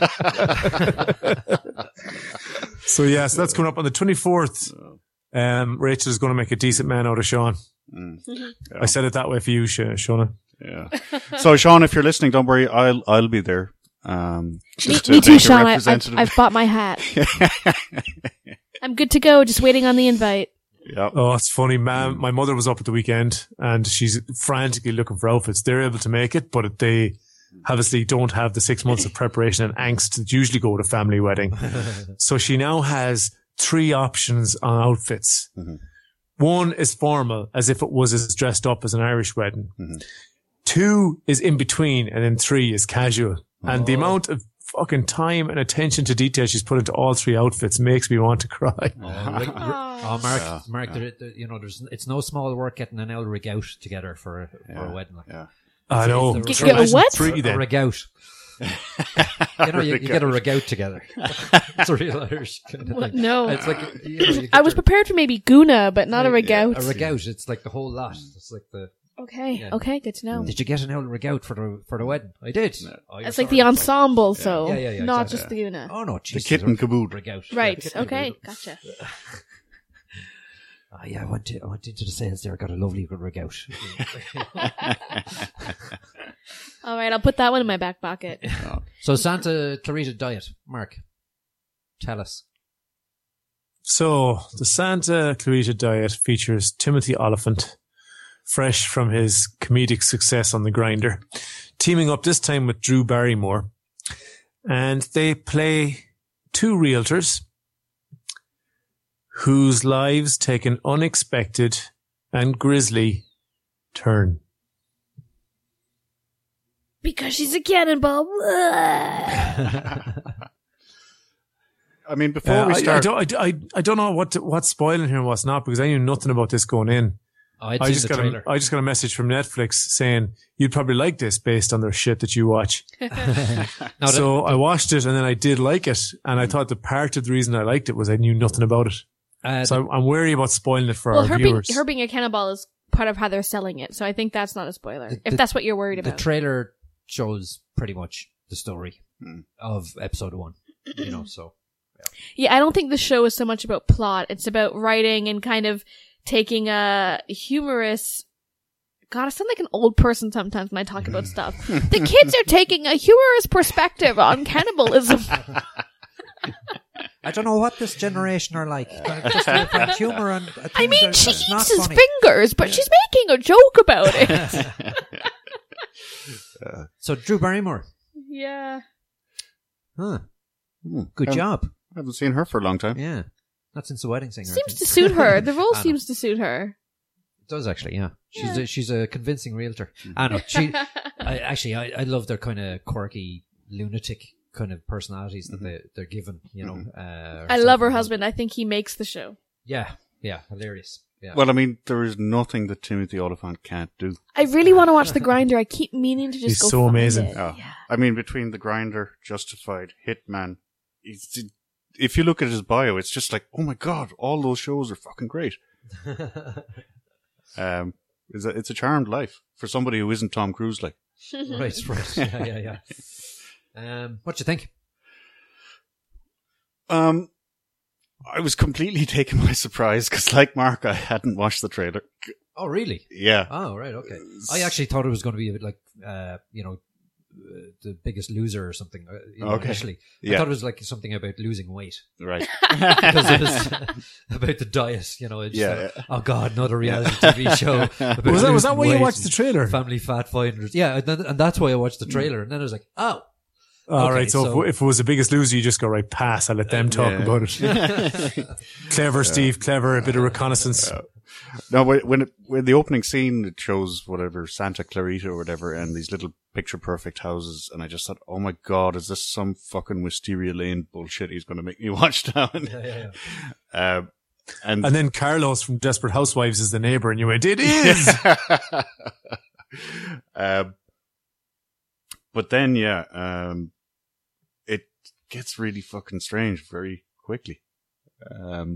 So yeah, so that's coming up on the twenty-fourth. Um, Rachel is going to make a decent man out of Sean. I said it that way for you, Sh- Shona. Yeah. So, Sean, if you're listening, don't worry. I'll I'll be there. Um, Me, just to me too, make a Sean. I, I've, representative. I've bought my hat. I'm good to go. Just waiting on the invite. Yeah. Oh, it's funny, man. My mother was up at the weekend and she's frantically looking for outfits. They're able to make it, but they obviously don't have the six months of preparation and angst that usually go with a family wedding. So she now has three options on outfits. Mm-hmm. One is formal, as if it was as dressed up as an Irish wedding. Mm-hmm. Two is in between, and then three is casual. And the amount of fucking time and attention to detail she's put into all three outfits makes me want to cry. Oh, rig- oh, Mark, Mark, there, there, you know, there's it's no small work getting an old rig out together for a, for a wedding. Like. Yeah. I know. Get- So get a imagine what? Three A then. rig out. You know, you, you get a rig out together. It's a real Irish kind of thing. No. It's like you know, you get I was your- prepared for maybe Guna, but not a rig out. a rig out. It's like the whole lot. It's like the. Okay, Yeah. okay, good to know. Did you get an old rig out for the for the wedding? I did. Oh, you're It's like sorry. the ensemble, so Yeah, yeah, yeah, not exactly. just the Guna. Oh no, Jesus, kit and a caboodle. rig out. Right, Yeah, the kit and okay, caboodle. gotcha. Oh, yeah, I went to I went into the sales there. Got a lovely good rig out. All right, I'll put that one in my back pocket. So Santa Clarita diet, Mark, tell us. So the Santa Clarita diet features Timothy Oliphant, fresh from his comedic success on The Grinder, teaming up this time with Drew Barrymore. And they play two realtors whose lives take an unexpected and grisly turn. Because she's a cannonball. I mean, before Uh, we I, I, start, don't, I, I, I don't know what to, what's spoiling here and what's not because I knew nothing about this going in. Oh, I'd I seen just the got trailer. a, I just got a message from Netflix saying you'd probably like this based on their shit that you watch. No, So I watched it and then I did like it, and I thought the part of the reason I liked it was I knew nothing about it. uh, So I'm, I'm wary about spoiling it for Well, our her being, viewers. her being a cannonball is part of how they're selling it, so I think that's not a spoiler. The- if the- that's what you're worried the about. trailer shows pretty much the story of episode one. You know, so Yeah, I don't think the show is so much about plot. It's about writing and kind of taking a humorous... God, I sound like an old person sometimes when I talk about stuff. The kids are taking a humorous perspective on cannibalism. I don't know what this generation are like. Just they find humor and uh, I things mean, that- she that's not eats his funny. fingers, but she's making a joke about it. So Drew Barrymore, Yeah. huh? Hmm. Good Um, job. I haven't seen her for a long time. Yeah, not since the Wedding Singer. I Seems think. to suit her. The role I know. seems to suit her. It does actually, yeah. She's a, she's a convincing realtor. I know. She, I, actually, I, I love their kind of quirky, lunatic kind of personalities that they they're given. You know, uh, I love her husband. I think he makes the show. Yeah, yeah, hilarious. Yeah. Well, I mean, there is nothing that Timothy Oliphant can't do. I really want to watch The Grinder. I keep meaning to just He's go so find amazing. it. Oh. Yeah. I mean, between The Grinder, Justified, Hitman, it's, if you look at his bio, it's just like, oh my god, all those shows are fucking great. um, it's a, it's a charmed life for somebody who isn't Tom Cruise. Like, Right, right. Yeah, yeah, yeah. Um, what do you think? um, I was completely taken by surprise because, like Mark, I hadn't watched the trailer. Oh, really? Yeah, Oh, right, okay. I actually thought it was going to be a bit like, uh, you know, uh, the Biggest Loser or something. Uh, you know, Okay. Initially, I Yeah. thought it was like something about losing weight Right. because it was about the diet. You know, it's Yeah, like, yeah. oh god, another reality T V show. About Was that was that losing why you weight watched the and trailer? Family Fat Finders. Yeah, and, then, and that's why I watched the trailer. And then I was like, oh. All Okay, right, so, so- if, if it was the Biggest Loser, you just go right pass. I let them talk Yeah. about it. Clever, Steve. Clever. A bit of reconnaissance. No, when when, it, when the opening scene, it shows whatever Santa Clarita or whatever, and these little picture perfect houses, and I just thought, oh my god, is this some fucking Wisteria Lane bullshit he's going to make me watch now? Yeah, yeah, yeah. uh, and And then Carlos from Desperate Housewives is the neighbor, and you went, "It is." um, but then, yeah, um, it gets really fucking strange very quickly. Um,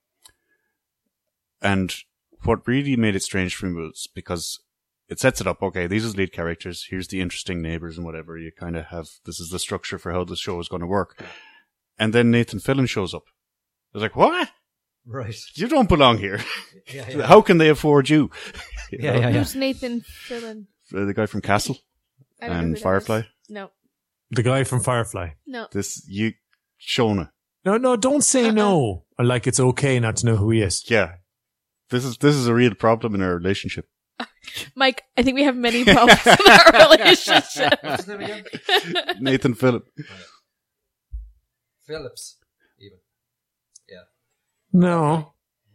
and what really made it strange for me was because it sets it up. Okay, these are the lead characters. Here's the interesting neighbors and whatever. You kind of have, this is the structure for how the show is going to work. And then Nathan Fillion shows up. I was like, what? Right. You don't belong here. Yeah, yeah. How can they afford you? You Yeah, know? yeah, yeah. Who's Nathan Fillion? Uh, The guy from Castle I don't know and who that Firefly. is. No, The guy from Firefly. no. This, you, Shona. No, no, don't say Uh-uh. no. Or like it's okay not to know who he is. Yeah. This is, this is a real problem in our relationship. Mike, I think we have many problems in our relationship. What's his name again? Nathan Fillion. Phillips. Even. No.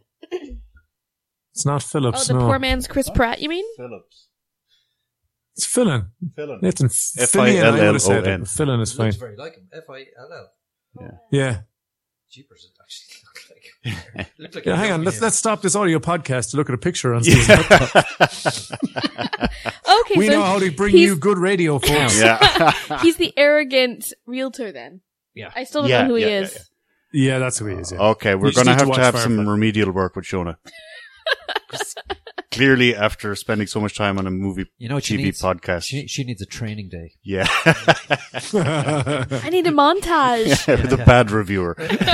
It's not Oh, Phillips, the no. poor man's Chris Pratt, you mean? Phillips. It's Fillion. Fillion. Nathan F Fillion, I L L O N. I would have said it. Fillion is fine. Looks very like him. F I L L. Yeah. Jeepers, it actually looked like. Looked like Yeah, a hang on. young Let's man. let's stop this audio podcast to look at a picture on Steve's laptop. Okay, We so know how to bring he's- you good radio, folks. Yeah. he's the arrogant realtor then. Yeah. I still don't Yeah, know who he yeah, yeah, is. yeah. Yeah, that's who he is. Yeah. Okay, we're You just going to need have to to have watch some Firefly. remedial work with Shona. Clearly, after spending so much time on a movie You know what she T V needs? podcast. She, she needs a training day. yeah. I need a montage. With a bad reviewer.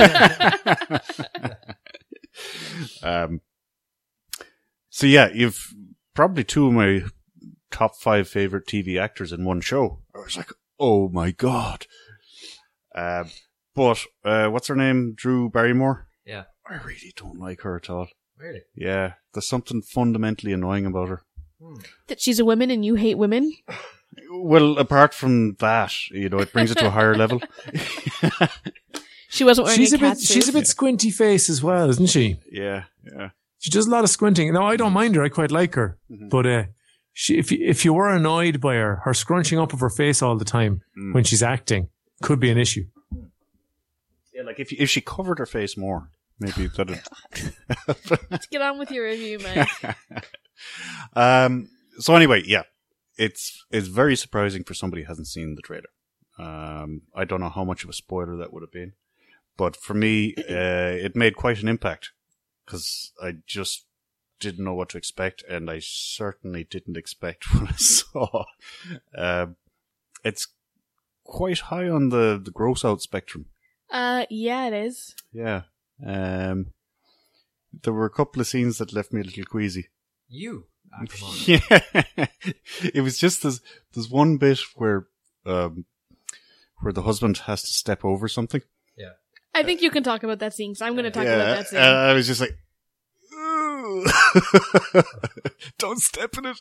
um, so yeah, you've probably two of my top five favorite T V actors in one show. I was like, oh my god. Uh, but, uh, what's her name? Drew Barrymore? Yeah. I really don't like her at all. Really? Yeah, there's something fundamentally annoying about her. That she's a woman and you hate women. Well, apart from that, you know, it brings it to a higher level. She wasn't wearing she's a a bit cat suit. she's a bit squinty face as well, isn't she? Yeah, yeah. She does a lot of squinting. No, I don't mind her. I quite like her. But uh, she, if you, if you were annoyed by her, her scrunching up of her face all the time when she's acting could be an issue. Yeah, like if if she covered her face more, maybe that'd. Let's get on with your review, Mike. um. So anyway, yeah, it's it's very surprising for somebody who hasn't seen the trailer. Um, I don't know how much of a spoiler that would have been, but for me, uh, it made quite an impact because I just didn't know what to expect, and I certainly didn't expect what I saw. Uh, it's quite high on the the gross out spectrum. Uh, yeah, it is. Yeah. Um, there were a couple of scenes that left me a little queasy. You. Ah, come on. Yeah. It was just there's there's one bit where um where the husband has to step over something. Yeah. I think you can talk about that scene, because I'm going to talk about Yeah. that scene. Uh, I was just like, "Ooh." Don't step in it.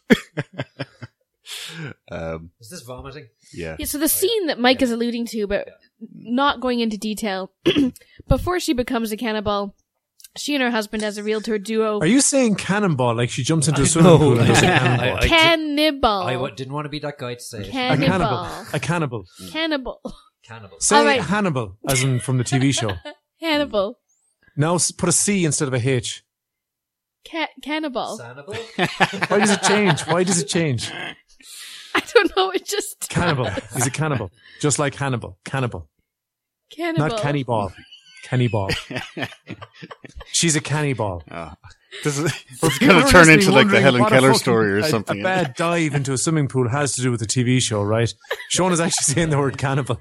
um, Is this vomiting? yeah. Yeah, so the scene that Mike is alluding to, but not going into detail, before she becomes a cannibal, she and her husband as a realtor duo. Are you saying cannonball like she jumps into a I swimming know. pool and does a I- cannonball? I- Cannibal. I w- didn't want to be that guy to say it. A Cannibal. cannibal. A cannibal. Cannibal. Cannibal. Say All right. Hannibal, as in from the T V show. Hannibal. Now s- put a C instead of a H. Ca- cannibal. Sannibal? Why does it change? Why does it change? I don't know, it just... Cannibal. He's a cannibal. Just like Hannibal. Cannibal. Cannibal. Not cannibal. Cannibal. She's a cannibal. Oh. This is For it's going to people turn listening into like the wondering Helen what a Keller fucking- story or a- something. A bad dive into a swimming pool has to do with the T V show, right? Sean is actually saying the word cannibal.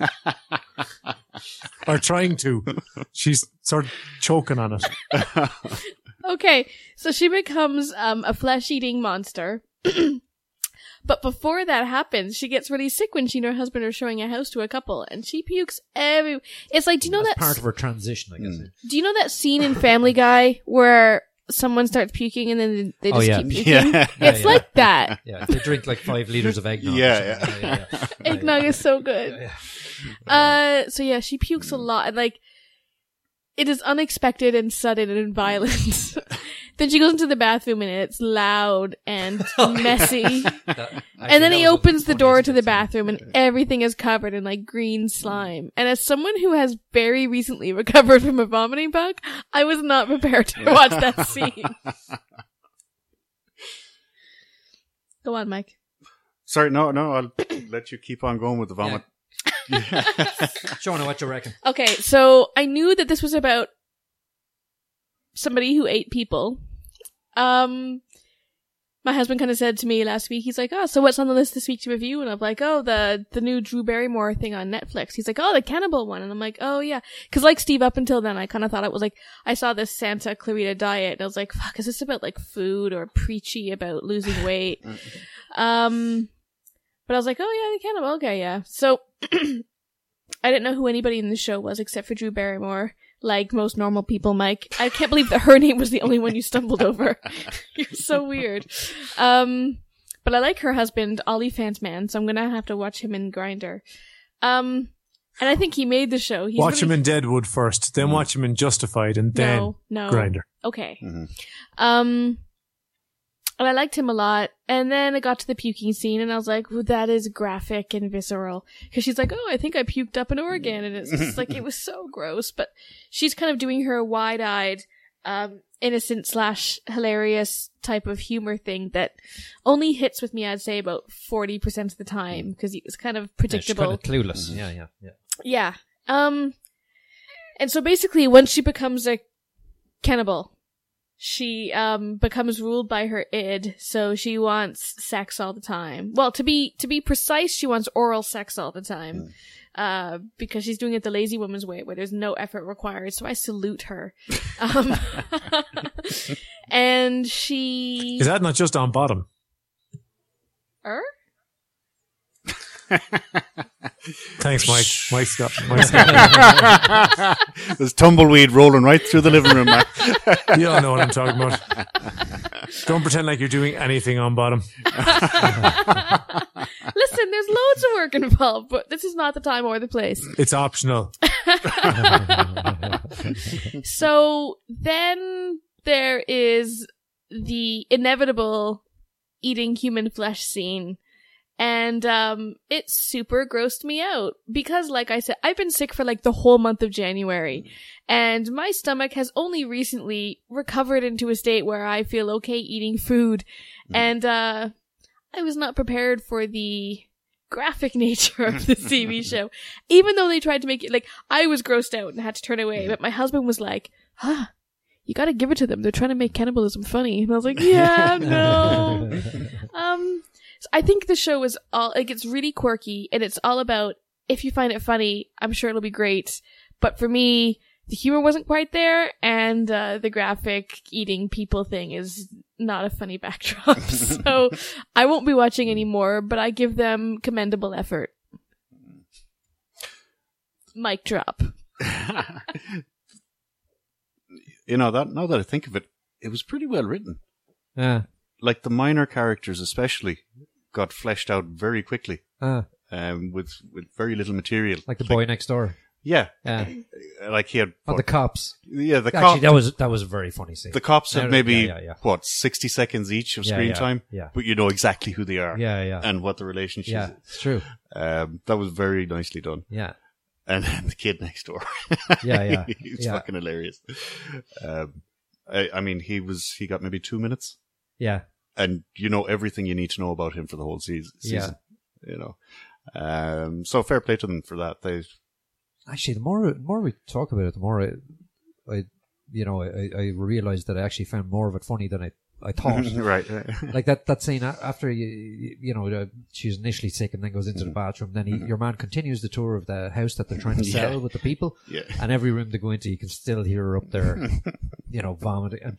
Or trying to. She's sort of choking on it. Okay, so she becomes um, a flesh-eating monster. But before that happens, she gets really sick when she and her husband are showing a house to a couple, and she pukes every. It's like, do you know That's that part of her transition, I guess. Do you know that scene in Family Guy where someone starts puking and then they Oh, just yeah. keep puking? Yeah. It's yeah. like that. Yeah, they drink like five liters of eggnog. or Yeah, something. yeah, yeah, yeah. Eggnog is so good. Uh, so yeah, she pukes a lot, and like, it is unexpected and sudden and violent. Then she goes into the bathroom and it's loud and messy. That- And then actually, he that was opens the door funniest to the bits. bathroom and everything is covered in like green slime. And as someone who has very recently recovered from a vomiting bug, I was not prepared to watch that scene. Go on, Mike. Sorry, no, no, I'll let you keep on going with the vomit. Shona, what you reckon? Okay, so I knew that this was about somebody who ate people. Um, my husband kind of said to me last week, he's like, oh, so what's on the list this week to review? And I'm like, oh, the, the new Drew Barrymore thing on Netflix. He's like, oh, the cannibal one. And I'm like, oh, yeah. Cause like Steve, up until then, I kind of thought it was like, I saw this Santa Clarita Diet and I was like, fuck, is this about like food or preachy about losing weight? um, but I was like, oh, yeah, the cannibal. Okay, yeah. So I didn't know who anybody in the show was except for Drew Barrymore. Like most normal people, Mike. I can't believe that her name was the only one you stumbled over. You're so weird. Um, but I like her husband, Ollie Fantman, so I'm gonna have to watch him in Grindr. Um, and I think he made the show. He's watch really... him in Deadwood first, then watch him in Justified, and then No, no. Grindr. Okay. Mm-hmm. Um, and I liked him a lot. And then I got to the puking scene and I was like, well, that is graphic and visceral. Cause she's like, oh, I think I puked up in Oregon. And it's just like, it was so gross. But she's kind of doing her wide-eyed, um, innocent slash hilarious type of humor thing that only hits with me, I'd say, about forty percent of the time. Cause it was kind of predictable. Yeah, she's kind of clueless. Yeah, yeah, yeah. Yeah. Um, and so basically, once she becomes a cannibal, she um becomes ruled by her id, so she wants sex all the time. Well, to be to be precise, she wants oral sex all the time. Uh, because she's doing it the lazy woman's way, where there's no effort required. So I salute her. Um, and she Is that not just on bottom? er? Thanks, Mike. Mike's got. Mike's got There's tumbleweed rolling right through the living room, man. you all know what I'm talking about. Don't pretend like you're doing anything on bottom. Listen, there's loads of work involved, but this is not the time or the place. It's optional. So then there is the inevitable eating human flesh scene. And, um, it super grossed me out because, like I said, I've been sick for like the whole month of January and my stomach has only recently recovered into a state where I feel okay eating food. Mm. And, uh, I was not prepared for the graphic nature of this T V show. Even though they tried to make it, like, I was grossed out and had to turn away, but my husband was like, huh, you gotta give it to them. They're trying to make cannibalism funny. And I was like, yeah, no. um, So I think the show is all, like, it's really quirky and it's all about, if you find it funny, I'm sure it'll be great. But for me, the humor wasn't quite there and, uh, the graphic eating people thing is not a funny backdrop. So I won't be watching anymore, but I give them commendable effort. Mic drop. You know, that now that I think of it, it was pretty well written. Yeah. Like the minor characters especially got fleshed out very quickly, Uh, um, with with very little material. like the boy next door. Yeah, Yeah. like he had. Oh, the cops. yeah, the Actually, cop. that was that was a very funny scene. The cops No, have no, maybe yeah, yeah, yeah. what sixty seconds each of Yeah, screen yeah, time. yeah. But you know exactly who they are. Yeah, yeah. And what the relationship Yeah, is. it's true. Um, that was very nicely done. Yeah. And then the kid next door. Yeah, yeah. He's Yeah. fucking hilarious. Um, I, I mean, he was, he got maybe two minutes Yeah. and you know everything you need to know about him for the whole season, season you know. Um, so fair play to them for that. They, Actually, the more the more we talk about it, the more I, I you know, I, I realized that I actually found more of it funny than I, I thought. right. right. Like that, that scene a- after you, you, you know, uh, she's initially sick and then goes into the bathroom. Then he, your man continues the tour of the house that they're trying to sell Yeah. with the people. Yeah. And every room they go into, you can still hear her up there, you know, vomiting. And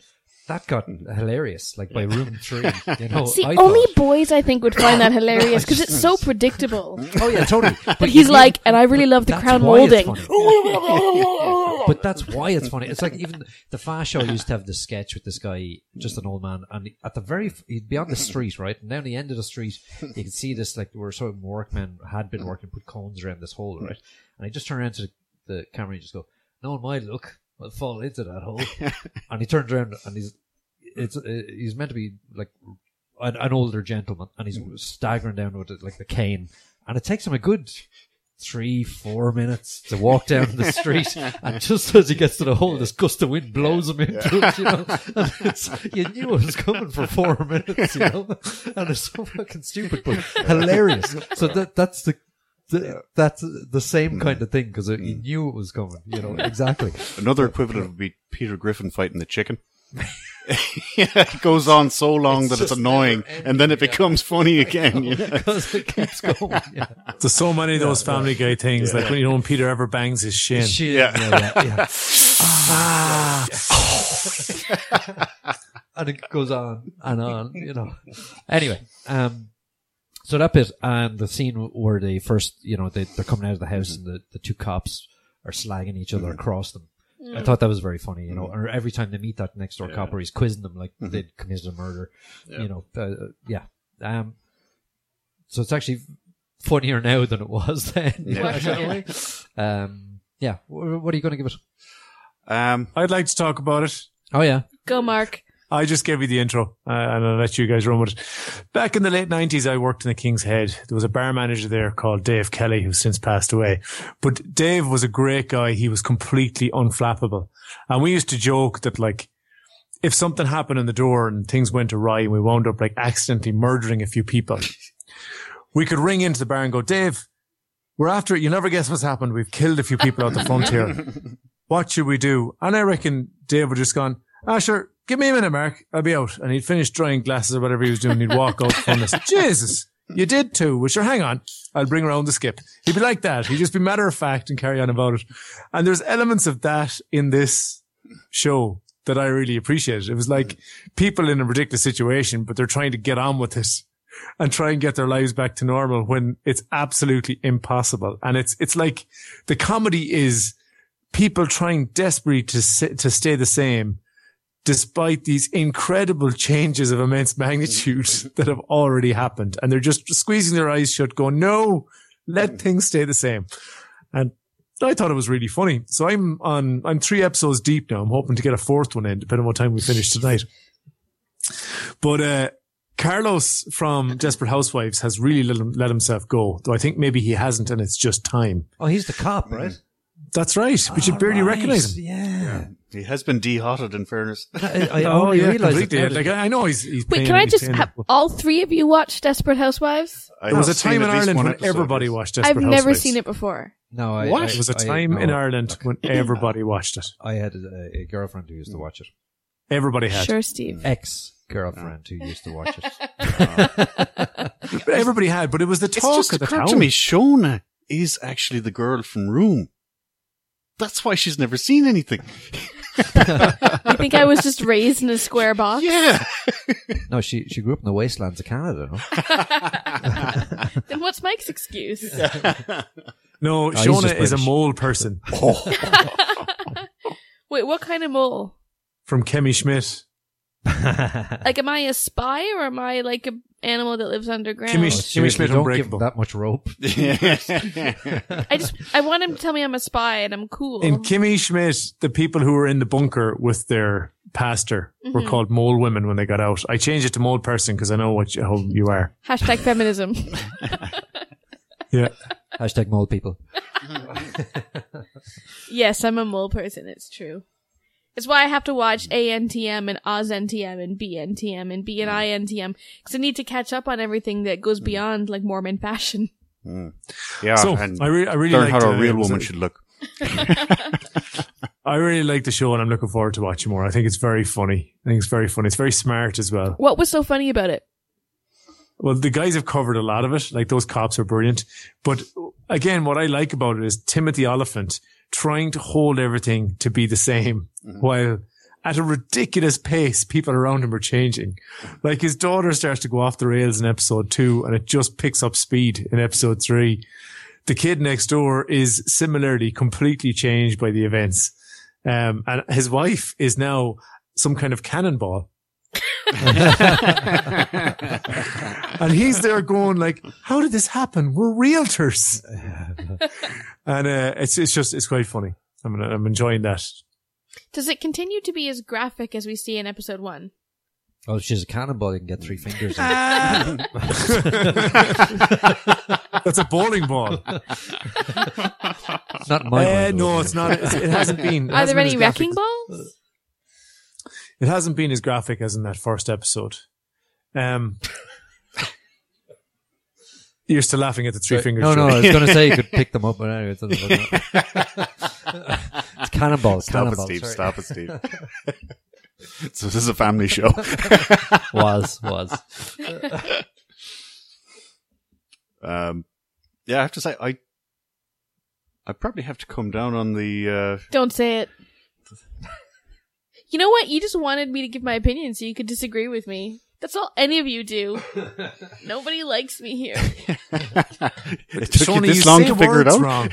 that got hilarious, like by room three. You know, See, I only thought, boys I think would find that hilarious because it's so predictable. oh yeah, totally. But, But he's you- like, and I really love the that's crown why it's molding. funny. But that's why it's funny. It's like even the Fast Show used to have this sketch with this guy, just an old man, and at the very he'd be on the street, right, and down the end of the street, you could see this like where some workmen had been working, put cones around this hole, right, and he just turned around to the, the camera and just go, "No one might look, I'll fall into that hole," and he turned around and he's it's uh, he's meant to be like an, an older gentleman, and he's staggering down with it, like the cane, and it takes him a good three, four minutes to walk down the street, and just as he gets to the hole, this gust of wind blows him into it, you know, and it's, you knew it was coming for four minutes, you know, and it's so fucking stupid, but hilarious. So that, that's the, the that's the same kind of thing, because he knew it was coming, you know, exactly. Another equivalent would be Peter Griffin fighting the chicken. Yeah, it goes on so long It's that it's just annoying, never and then it ending, yeah. becomes funny again. You know? Because it keeps going, yeah. There's so many of those Family Guy things, like when you know when Peter ever bangs his shin. Shit, Yeah. yeah, yeah, yeah. Ah. And it goes on and on, you know. Anyway, um, so that bit and the scene where they first, you know, they, they're coming out of the house and the, the two cops are slagging each other across them. I thought that was very funny, you know, or every time they meet that next door cop where he's quizzing them like they'd committed a murder, you know, uh, yeah. Um, so it's actually funnier now than it was then. Yeah. Yeah. Um, yeah. What what are you going to give it? Um, I'd like to talk about it. Oh yeah. Go, Mark. I just gave you the intro, uh, and I'll let you guys run with it. Back in the late nineties, I worked in the King's Head. There was a bar manager there called Dave Kelly, who's since passed away. But Dave was a great guy. He was completely unflappable. And we used to joke that, like, if something happened in the door and things went awry and we wound up, like, accidentally murdering a few people, we could ring into the bar and go, Dave, we're after it. You never guess what's happened. We've killed a few people out the front here. What should we do? And I reckon Dave would just gone, ah, sure. Give me a minute, Mark. I'll be out. And he'd finish drying glasses or whatever he was doing. He'd walk out from us. Jesus, you did too. Well, sure, hang on. I'll bring around the skip. He'd be like that. He'd just be matter of fact and carry on about it. And there's elements of that in this show that I really appreciated. It was like people in a ridiculous situation, but they're trying to get on with it and try and get their lives back to normal when it's absolutely impossible. And it's, it's like the comedy is people trying desperately to sit, to stay the same, despite these incredible changes of immense magnitude that have already happened. And they're just squeezing their eyes shut going, no, let things stay the same. And I thought it was really funny. So I'm on, I'm three episodes deep now. I'm hoping to get a fourth one in, depending on what time we finish tonight. But, uh, Carlos from Desperate Housewives has really let, him, let himself go, though I think maybe he hasn't and it's just time. Oh, he's the cop, right? That's right. But you barely Right, recognize him. Yeah. he has been de-hotted, in fairness. I, I Oh, only yeah, realized it completely. now Like, that- I know he's, he's Wait, playing, can I he's just playing have it. all three of you watch Desperate Housewives? I There was a have seen time in at least Ireland one when episode, everybody yes. watched Desperate I've Housewives. never seen it before. No, I, What? I, There was a I- time no, in Ireland look, when everybody watched it. I had a, a girlfriend who used to watch it. Everybody had. Sure, Steve. Ex-girlfriend who used to watch it. But everybody had, but it was the It's talk just of the occurred town. to me, Shona is actually the girl from Room. That's why she's never seen anything. I think I was just raised in a square box. Yeah. No, she she grew up in the wastelands of Canada, no? Then what's Mike's excuse? No, he's Shona just is a British. mole person Wait, what kind of mole? from Kemi Schmidt. Like, am I a spy or am I like an animal that lives underground? Kimmy- Oh, Jimmy seriously, Schmidt don't give Unbreakable. that much rope. I just I want him to tell me I'm a spy and I'm cool. In Kimmy Schmidt, the people who were in the bunker with their pastor were called mole women when they got out. I changed it to mole person because I know what you, how you are. Hashtag feminism. Yeah. Hashtag mole people. Yes, I'm a mole person. It's true. It's why I have to watch A N T M and Oz N T M and B N T M and B and I N T M because I need to catch up on everything that goes beyond like Mormon fashion. Yeah. So and I, re- I really learn liked how it. a real It was woman a- should look. I really like the show and I'm looking forward to watching more. I think it's very funny. I think it's very funny. It's very smart as well. What was so funny about it? Well, the guys have covered a lot of it. Like those cops are brilliant. But again, what I like about it is Timothy Oliphant trying to hold everything to be the same while at a ridiculous pace, people around him are changing. Like his daughter starts to go off the rails in episode two and it just picks up speed in episode three. The kid next door is similarly completely changed by the events. Um, and his wife is now some kind of cannonball. And he's there going like, how did this happen? We're realtors. And uh, it's it's just, it's quite funny. I'm, I'm enjoying that. Does it continue to be as graphic as we see in episode one? Oh, she's a cannonball. You can get three fingers in. That's a bowling ball. Not my Uh, mind, no, though. it's not. It's, it hasn't been. It Are hasn't there been any as graphic- wrecking balls? It hasn't been as graphic as in that first episode. Um, you're still laughing at the three fingers. No, no, I joke. was going to say you could pick them up, but anyway, it doesn't matter. It's cannonball. Stop cannonball. it, Steve. sorry. Stop it, Steve. So this is a family show. Was, was. Um, yeah, I have to say, I I probably have to come down on the. Uh, Don't say it. You know what? You just wanted me to give my opinion so you could disagree with me. That's all any of you do. Nobody likes me here. it took Shawnee, you this you long say to figure it words out. wrong.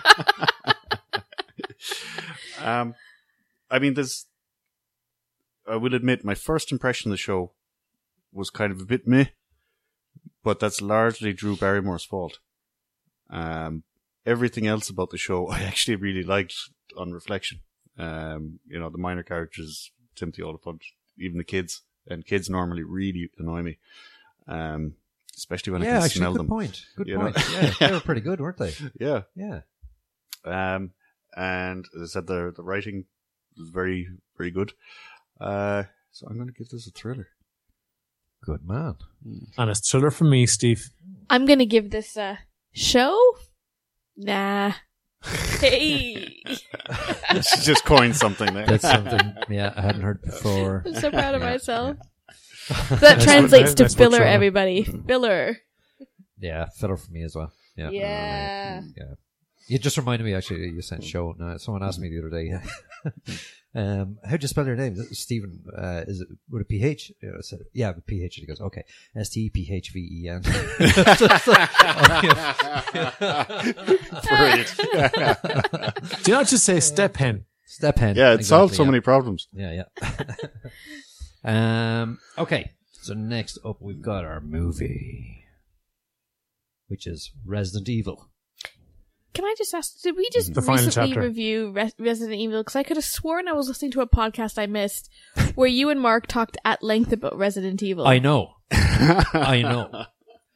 Um, I mean, there's. I will admit, my first impression of the show was kind of a bit meh, but that's largely Drew Barrymore's fault. Um, everything else about the show I actually really liked on reflection. Um, you know, the minor characters, Timothy Olyphant, even the kids, and kids normally really annoy me. Um, especially when I Yeah, can actually, smell good them. point. Good you know? point. Yeah, they were pretty good, weren't they? Yeah. Yeah. Um, and as I said, the the writing was very, very good. Uh, so I'm going to give this a thriller. Good man. And it's thriller for me, Steve. I'm gonna give this a show? Nah. Hey. She just coined something there. That's something, yeah, I hadn't heard before. I'm so proud of myself. That translates to That's what filler, Shauna- everybody. Filler. Yeah, filler for me as well. Yeah. Yeah. Yeah. You just reminded me, actually, you sent show. No, someone asked me the other day, um, how do you spell your name? Stephen, uh, is it with a P H? Yeah, I said, yeah, with P H. He goes, okay. S T E P H V E N. Brilliant. Do you not just say step hen? Step hen. Yeah, it solved Exactly, so yeah. many problems. Yeah, yeah. um, okay, so next up we've got our movie, which is Resident Evil. Can I just ask, did we just The final recently chapter. review Res- Resident Evil? Because I could have sworn I was listening to a podcast I missed where you and Mark talked at length about Resident Evil. I know. I know.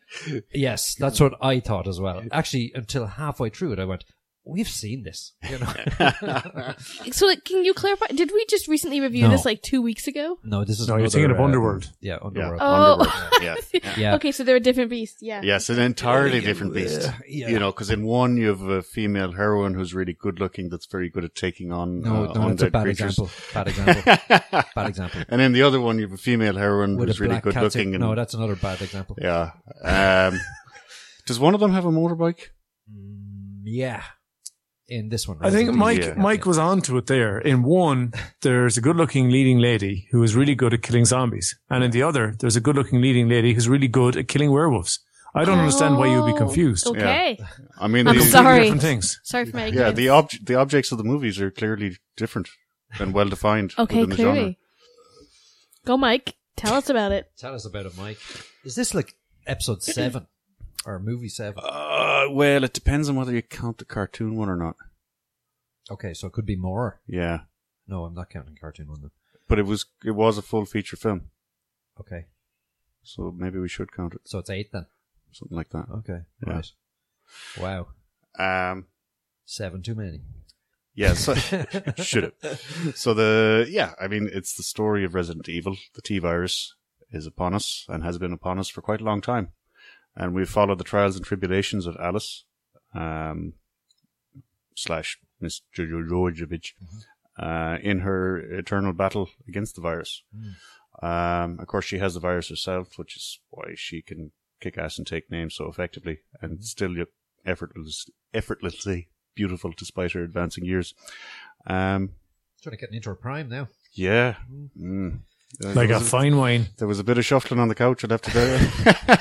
Yes, that's what I thought as well. Actually, until halfway through it, I went, we've seen this. You know? So like, can you clarify? Did we just recently review No. this like two weeks ago? No, this is No, you're another, thinking of uh, Underworld. Yeah, Yeah. Underworld. Oh. Underworld. Yeah. Yeah. Yeah. Okay, so they're a different beast. Yeah. Yes, an entirely different beast. Yeah. You know, because in one you have a female heroine who's really good looking, that's very good at taking on No, uh, no, it's a undead bad creatures. example. Bad example. Bad example. And in the other one, you have a female heroine With who's a really black good cat. looking. And, No, that's another bad example. yeah. Um, does one of them have a motorbike? Mm, yeah. In this one, I think Resident Mike Yeah. Mike was onto it there. In one, there's a good-looking leading lady who is really good at killing zombies, and in the other, there's a good-looking leading lady who's really good at killing werewolves. I don't understand why you'd be Oh, confused. Okay. I mean, I'm the, Completely sorry. different things. Sorry for my yeah, ignorance. the ob- the objects of the movies are clearly different and well defined Okay, within the genre. clearly. Go, Mike. Tell us about it. Tell us about it, Mike. Is this like episode seven or movie seven? Uh, well, it depends on whether you count the cartoon one or not. Okay, so it could be more. Yeah, No, I'm not counting cartoon one then. but it was it was a full feature film, Okay, so maybe we should count it, so it's eight then. something like that. Okay, Yeah. right. Wow, Um, seven too many. yeah, so should it? So the yeah, I mean, it's the story of Resident Evil. The T virus is upon us and has been upon us for quite a long time, and we've followed the trials and tribulations of Alice, um, slash Miss Jojojovic, uh, in her eternal battle against the virus. Um, of course, she has the virus herself, which is why she can kick ass and take names so effectively, and still look effortless, effortlessly beautiful despite her advancing years. Um, Trying to get into her prime now. Yeah. Mm. Uh, Like there a was fine wine. There was a bit of shuffling on the couch, I'd have to tell you.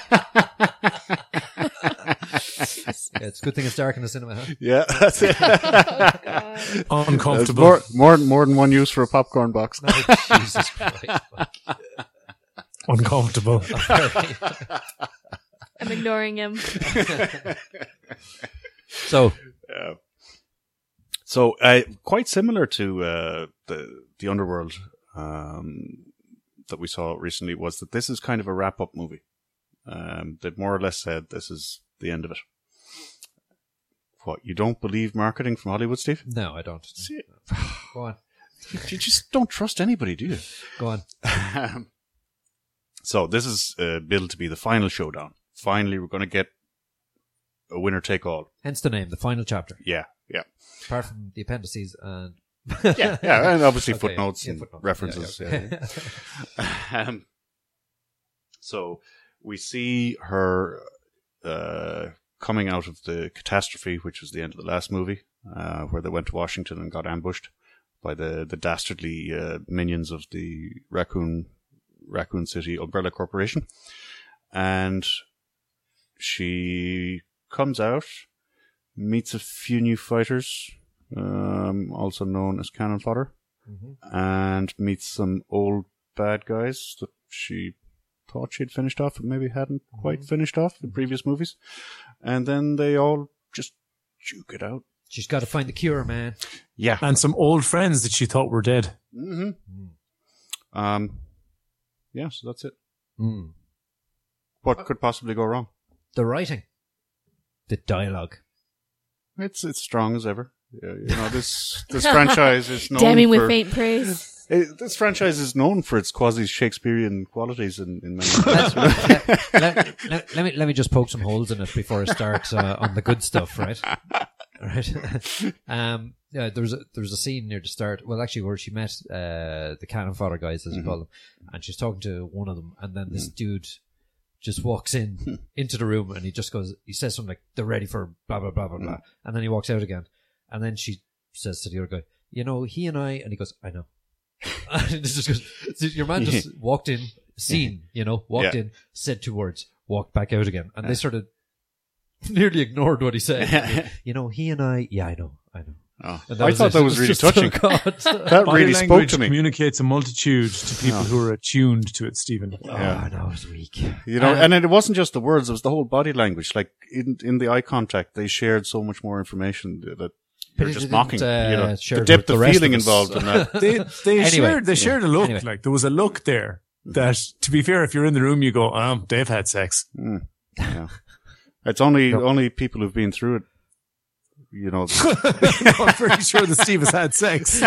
Yeah, it's a good thing it's dark in the cinema, huh? Yeah, that's it. There's Uncomfortable. more, more, more than one use for a popcorn box. Jesus Christ. Uncomfortable. I'm ignoring him. So, So, uh, quite similar to uh, the the Underworld um, that we saw recently was that this is kind of a wrap-up movie. Um, they've more or less said this is the end of it. What, you don't believe marketing from Hollywood, Steve? no, I don't. See, Go on. you just don't trust anybody, do you? Go on. Um, so this is uh, billed to be the final showdown. Finally, we're going to get a winner take all. Hence the name, the final chapter. Yeah, yeah, Apart from the appendices and yeah, yeah, and obviously Okay, footnotes yeah, and footnotes. references. Yeah, yeah. Yeah. um, so we see her uh, coming out of the catastrophe, which was the end of the last movie, uh, where they went to Washington and got ambushed by the the dastardly uh, minions of the Raccoon Raccoon City Umbrella Corporation, and she comes out, meets a few new fighters, um, also known as cannon fodder, and meets some old bad guys that she thought she'd finished off, but maybe hadn't quite finished off in previous movies. And then they all just juke it out. she's got to find the cure, man. Yeah. And some old friends that she thought were dead. Mm-hmm. Um, yeah, so that's it. Mm. What could possibly go wrong? The writing. The dialogue. It's it's strong as ever. Yeah, you know, this this franchise is known Damning for... with faint praise. It, this franchise is known for its quasi-Shakespearean qualities in, in many Let's- ways. let, let- let- let me let me just poke some holes in it before I start uh, on the good stuff, right? Right. um, yeah, there's a there's a scene near the start. Well, actually, where she met uh, the cannon fodder guys, as you call them, and she's talking to one of them, and then this dude just walks in into the room, and he just goes, he says something like, "They're ready for blah blah blah blah blah," and then he walks out again, and then she says to the other guy, "You know, he and I," and he goes, "I know." And it just goes, so your man just walked in, seen, you know, walked Yeah. in, said two words, walked back out again, and they sort of nearly ignored what he said. You know, he and I, yeah, I know, I know. Oh, And I was thought it. that was It's really just, touching. oh, God. That Body really spoke language to me. communicates a multitude to people who are attuned to it, Stephen. Oh, no, it's weak. You know, Um, and it wasn't just the words; it was the whole body language. Like in in the eye contact, they shared so much more information that But they're it just didn't, mocking. uh, you know, share the it depth with the of rest feeling of us. involved in that. They they Anyway. shared they shared a look. Anyway. Like there was a look there that, to be fair, if you're in the room, you go, "Um, they've had sex." Yeah. It's only only people who've been through it. You know, I'm pretty sure that Steve has had sex.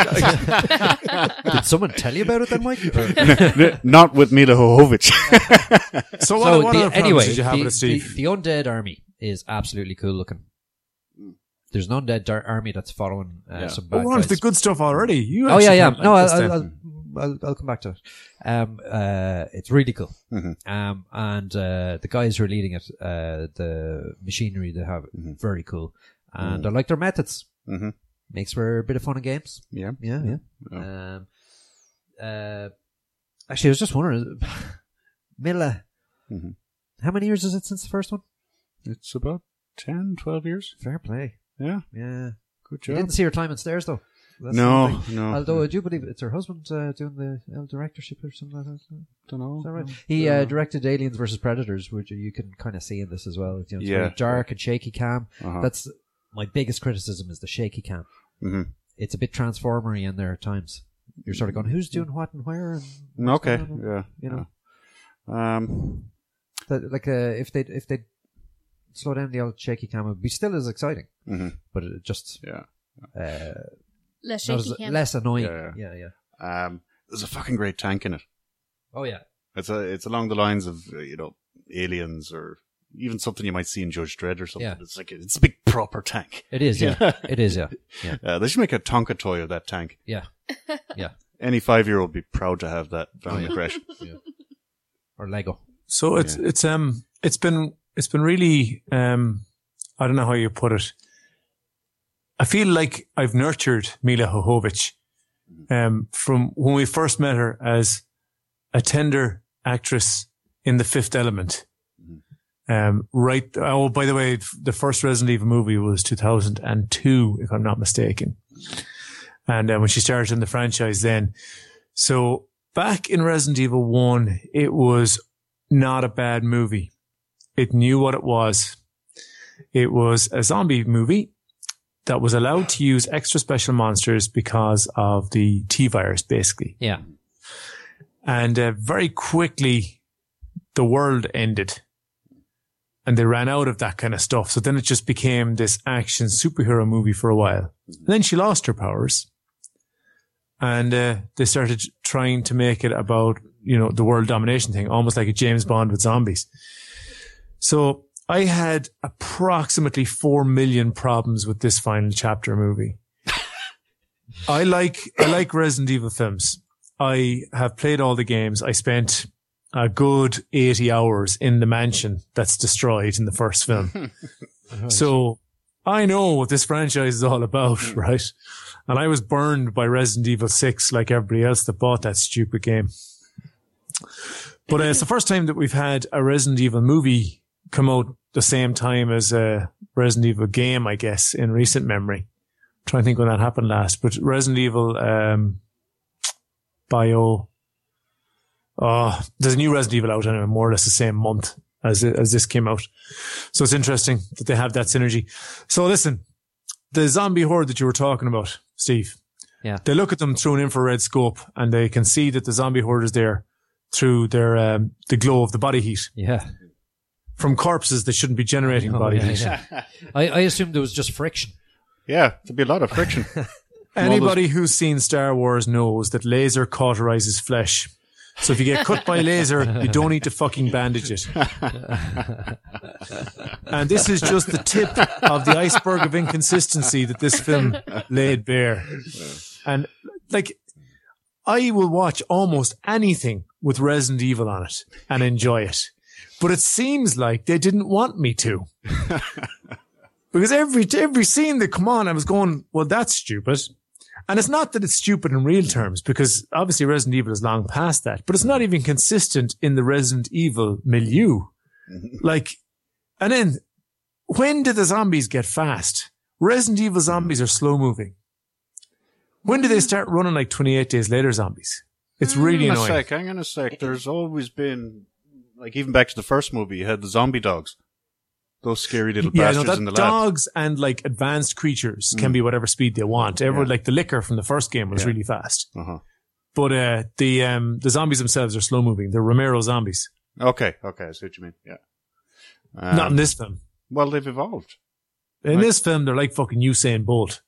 Did someone tell you about it then, Mike? Or- n- not with Mila Jovovich. So what, so what the, other problems anyway, did you have the, with it, the, Steve? the undead army is absolutely cool looking. There's an undead dar- army that's following uh, some Oh, bad we're on to the guys. good stuff already. You Oh yeah, actually yeah. quite No, like I'll, this I'll, then. I'll, I'll, I'll come back to it. Um, uh, it's really cool. Mm-hmm. Um, and uh, the guys who are leading it, uh, the machinery they have, very cool. And I like their methods. Mhm. Makes for a bit of fun and games. Yeah. Yeah, yeah. Um, uh, actually, I was just wondering, Mila, Mhm. how many years is it since the first one? It's about ten, twelve years. Fair play. Yeah. Yeah. Good You job. didn't see her time in stairs though. That's No, the thing. no. Although I do believe it's her husband uh, doing the uh, directorship or something like that. Is Don't know. that right? He uh, directed Aliens versus Predators, which you can kind of see in this as well. You know, it's Yeah. very dark and shaky cam. Uh-huh. That's my biggest criticism is the shaky cam. Mhm. It's a bit transformery in there at times. You're sort of going, who's doing what and where? And what's Okay. going on? Yeah. You know, yeah. Um. that, like uh, if they if they slow down the old shaky cam, it would be still as exciting, Mhm. but it just Yeah. uh, Less not shaky as, cam. less annoying. Yeah, Yeah, yeah. Um. There's a fucking great tank in it. Oh yeah. It's a. It's along the lines of uh, you know Aliens or even something you might see in Judge Dredd or something. Yeah. It's like it's a big proper tank. It is. Yeah, it is. Yeah, yeah, Uh, they should make a Tonka toy of that tank. yeah, yeah. Any five-year-old would be proud to have that family Oh, yeah. crèche. Or Lego. So it's Yeah. it's um it's been it's been really um I don't know how you put it. I feel like I've nurtured Mila Jovovich um, from when we first met her as a tender actress in The Fifth Element. Um, right. Oh, by the way, the first Resident Evil movie was two thousand two, if I'm not mistaken. And uh, when she started in the franchise then. So back in Resident Evil one, it was not a bad movie. It knew what it was. It was a zombie movie that was allowed to use extra special monsters because of the T-virus, basically. Yeah. And uh, very quickly, the world ended. And they ran out of that kind of stuff. So then it just became this action superhero movie for a while. And then she lost her powers. And uh, they started trying to make it about, you know, the world domination thing, almost like a James Bond with zombies. So I had approximately four million problems with this final chapter movie. I like, I like Resident Evil films. I have played all the games. I spent a good eighty hours in the mansion that's destroyed in the first film. So I know what this franchise is all about, right? And I was burned by Resident Evil six like everybody else that bought that stupid game. But uh, it's the first time that we've had a Resident Evil movie come out the same time as a Resident Evil game, I guess, in recent memory. I'm trying to think when that happened last. But Resident Evil um, Bio... Oh, there's a new Resident Evil out anyway, more or less the same month as as this came out. So it's interesting that they have that synergy. So listen, the zombie horde that you were talking about, Steve. Yeah. They look at them through an infrared scope and they can see that the zombie horde is there through their um, the glow of the body heat. Yeah. From corpses that shouldn't be generating Oh, body yeah, heat. yeah. I, I assumed there was just friction. Yeah, there'd be a lot of friction. Anybody who's seen Star Wars knows that laser cauterizes flesh. So if you get cut by laser, you don't need to fucking bandage it. And this is just the tip of the iceberg of inconsistency that this film laid bare. And like, I will watch almost anything with Resident Evil on it and enjoy it. But it seems like they didn't want me to. Because every, every scene that come on, I was going, well, that's stupid. And it's not that it's stupid in real terms, because obviously Resident Evil is long past that, but it's not even consistent in the Resident Evil milieu. Like, and then when did the zombies get fast? Resident Evil zombies are slow moving. When do they start running like twenty-eight days later zombies? It's really hang on annoying. A sec, hang on a sec. There's always been, like, even back to the first movie, you had the zombie dogs. Those scary little Yeah, no, bastards that in the lab. dogs and like advanced creatures can be whatever speed they want. Everyone, Yeah. like the liquor from the first game was Yeah. really fast. Uh-huh. But, uh, the, um, the zombies themselves are slow moving. They're Romero zombies. Okay, okay, I see what you mean. Yeah. Um, Not in this film. Well, they've evolved. In Like- this film, they're like fucking Usain Bolt.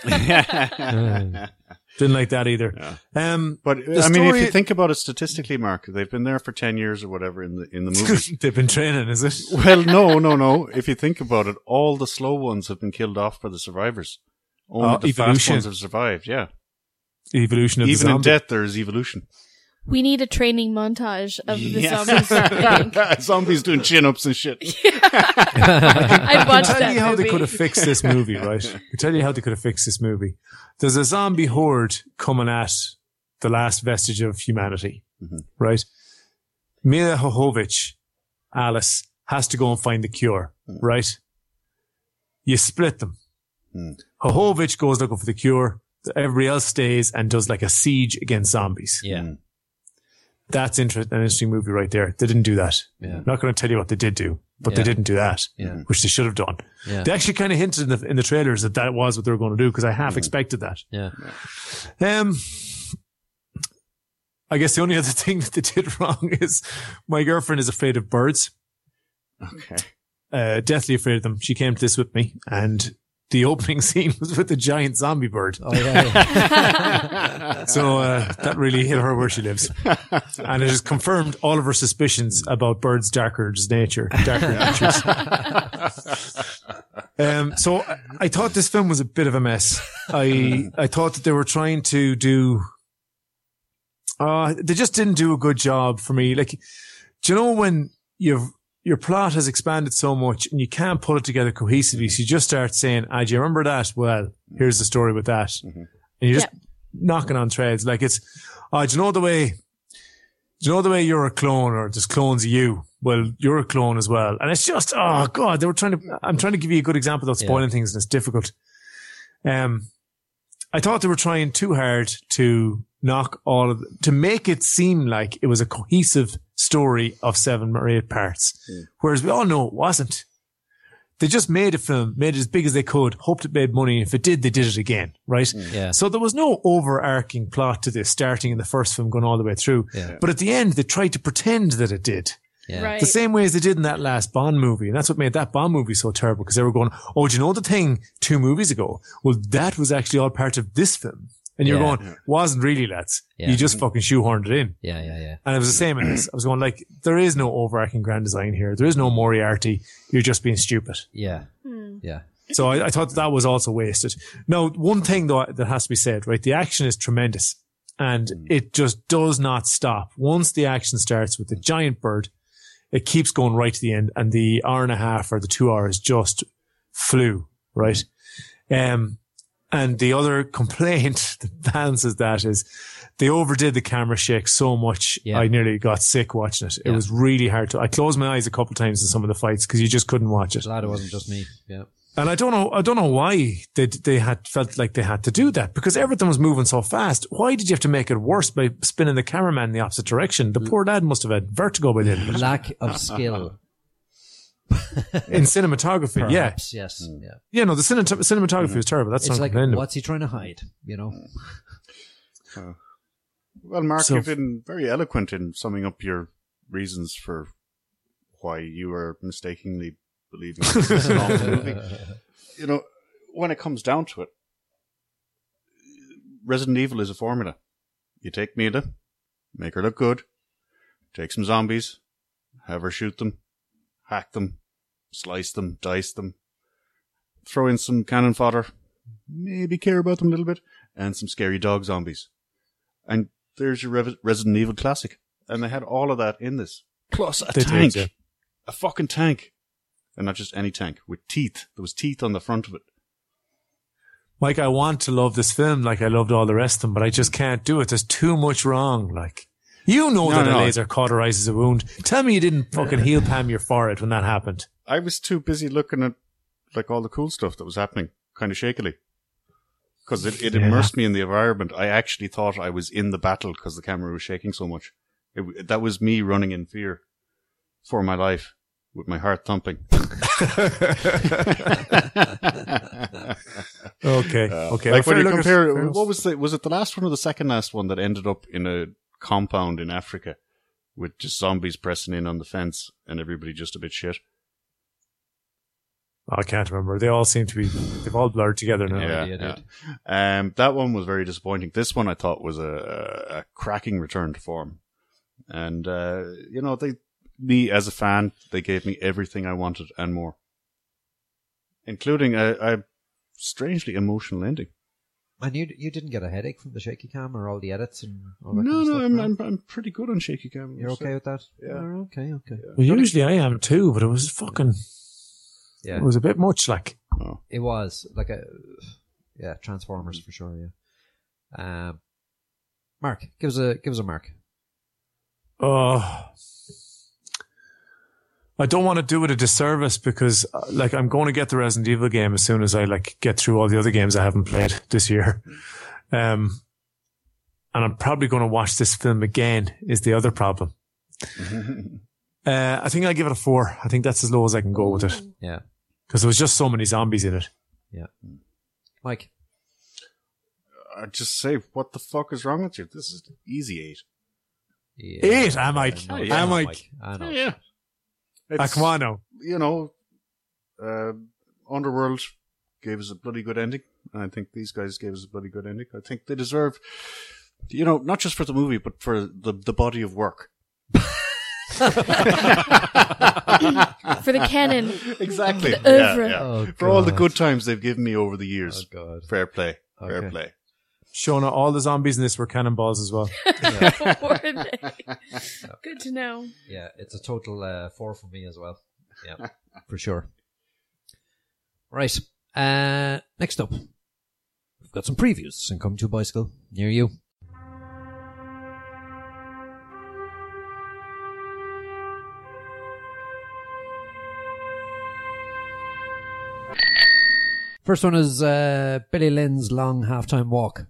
Didn't like that either. Yeah. Um, But The I mean, if story- you think about it statistically, Mark, they've been there for ten years or whatever in the in the movie. they've been training, is it? Well, no, no, no. If you think about it, all the slow ones have been killed off by the survivors. Only Oh, the fast evolution. ones have survived. Yeah. Evolution of Even the in zombie. death, there is evolution. We need a training montage of the Yes. zombies. I think. Zombies doing chin-ups and shit. I'd watch I'll tell that you how movie. they could have fixed this movie, right? I'll tell you how they could have fixed this movie. There's a zombie horde coming at the last vestige of humanity, right? Mila Jovovich, Alice, has to go and find the cure, right? You split them. Jovovich goes looking for the cure. Everybody else stays and does like a siege against zombies. Yeah. That's inter- an interesting movie right there. They didn't do that. Yeah. I'm not going to tell you what they did do, but Yeah. they didn't do that, Yeah. which they should have done. Yeah. They actually kind of hinted in the, in the trailers that that was what they were going to do because I half expected that. Yeah. Um, I guess the only other thing that they did wrong is my girlfriend is afraid of birds, Okay. uh, deathly afraid of them. She came to this with me and the opening scene was with a giant zombie bird. Oh, yeah. yeah. So uh, that really hit her where she lives. And it has confirmed all of her suspicions about birds' darker nature, darker natures. Um, so I, I thought this film was a bit of a mess. I I thought that they were trying to do... Uh, they just didn't do a good job for me. Like, do you know when you've your plot has expanded so much and you can't put it together cohesively, so you just start saying, ah, do you remember that? Well, here's the story with that. Mm-hmm. And you just Yeah. knocking on threads. Like it's, oh, do you know the way, do you know the way you're a clone or there's clones of you? Well, you're a clone as well. And it's just, oh God, they were trying to, I'm trying to give you a good example without spoiling yeah. things and it's difficult. Um, I thought they were trying too hard to knock all of, to make it seem like it was a cohesive story of seven or eight parts. Mm. Whereas we all know it wasn't. They just made a film, made it as big as they could, hoped it made money. If it did, they did it again, right? Yeah. So there was no overarching plot to this, starting in the first film, going all the way through. Yeah. But at the end, they tried to pretend that it did. Yeah. Right. The same way as they did in that last Bond movie. And that's what made that Bond movie so terrible, because they were going, oh, do you know the thing two movies ago? Well, that was actually all part of this film. And you're Yeah. going, wasn't really, lads. Yeah. You just fucking shoehorned it in. Yeah, yeah, yeah. And it was the same in this. I was going like, there is no overarching grand design here. There is no Moriarty. You're just being stupid. Yeah. Hmm. Yeah. So I, I thought that was also wasted. Now, one thing though that has to be said, right? The action is tremendous and it just does not stop. Once the action starts with the giant bird, it keeps going right to the end and the hour and a half or the two hours just flew, right? Um, and the other complaint that balances that is they overdid the camera shake so much. Yeah. I nearly got sick watching it. It Yeah. was really hard to, I closed my eyes a couple of times in some of the fights because you just couldn't watch it. Glad it wasn't just me. Yeah. And I don't know, I don't know why they they had felt like they had to do that because everything was moving so fast. Why did you have to make it worse by spinning the cameraman in the opposite direction? The poor lad must have had vertigo by then. Lack of skill. In cinematography, yeah. Perhaps, yes. Yeah. Yeah, no, the cine- cinematography was terrible. That's It's not like, complaining. what's he trying to hide? You know? Well, Mark, So- you've been very eloquent in summing up your reasons for why you were mistakenly believing this was a long movie. You know, when it comes down to it, Resident Evil is a formula. You take Mila, make her look good, take some zombies, have her shoot them, hack them, slice them, dice them, throw in some cannon fodder, maybe care about them a little bit, and some scary dog zombies. And there's your Re- Resident Evil classic. And they had all of that in this. Plus a They did, tank. yeah. A fucking tank. And not just any tank, with teeth. There was teeth on the front of it. Mike, I want to love this film like I loved all the rest of them, but I just can't do it. There's too much wrong. Like, you know No, that no. a laser cauterizes a wound. Tell me you didn't fucking heel palm your forehead when that happened. I was too busy looking at like all the cool stuff that was happening, kind of shakily. Because it, it Yeah. immersed me in the environment. I actually thought I was in the battle because the camera was shaking so much. It, that was me running in fear for my life with my heart thumping. Okay. Uh, okay. Like well, when you fair- look, compare, fair enough. what was the, was it the last one or the second last one that ended up in a compound in Africa with just zombies pressing in on the fence and everybody just a bit shit? I can't remember. They all seem to be, they've all blurred together now. Yeah, idea, yeah. Um, that one was very disappointing. This one I thought was a, a cracking return to form. And, uh, you know, they, me as a fan, they gave me everything I wanted and more. Including a, a strangely emotional ending. And you you didn't get a headache from the shaky cam or all the edits and all that No, kind of no, stuff? I'm, I'm, I'm pretty good on shaky cam. You're okay with that? Yeah. Oh, okay, okay. Well, usually I am too, but it was fucking, Yeah. it was a bit much like. Oh. It was like a yeah, Transformers for sure. Yeah. Um, Mark, give us a give us a mark. Oh, I don't want to do it a disservice because, uh, like, I'm going to get the Resident Evil game as soon as I like get through all the other games I haven't played this year. Um, and I'm probably going to watch this film again. Is the other problem? uh, I think I'll give it a four. I think that's as low as I can go with it Yeah, because there was just so many zombies in it. yeah. Mike, I'd just say, what the fuck is wrong with you? This is easy eight. yeah. Eight, am Mike? I know, Am I know, Mike? Mike. I know. Yeah. Ah, It's, come on now. You know, uh, Underworld gave us a bloody good ending. And I think these guys gave us a bloody good ending. I think they deserve, you know, not just for the movie, but for the, the body of work. For the canon. Exactly. The oeuvre. Oh, For all the God. good times they've given me over the years. Oh, God. Fair play. Fair Okay. play. Shona, all the zombies in this were cannonballs as well. Were they? Good to know. Yeah, it's a total uh, four for me as well. Yeah, for sure. Right. Uh, next up, we've got some previews and Come to a Bicycle near you. First one is uh, Billy Lynn's Long Halftime Walk.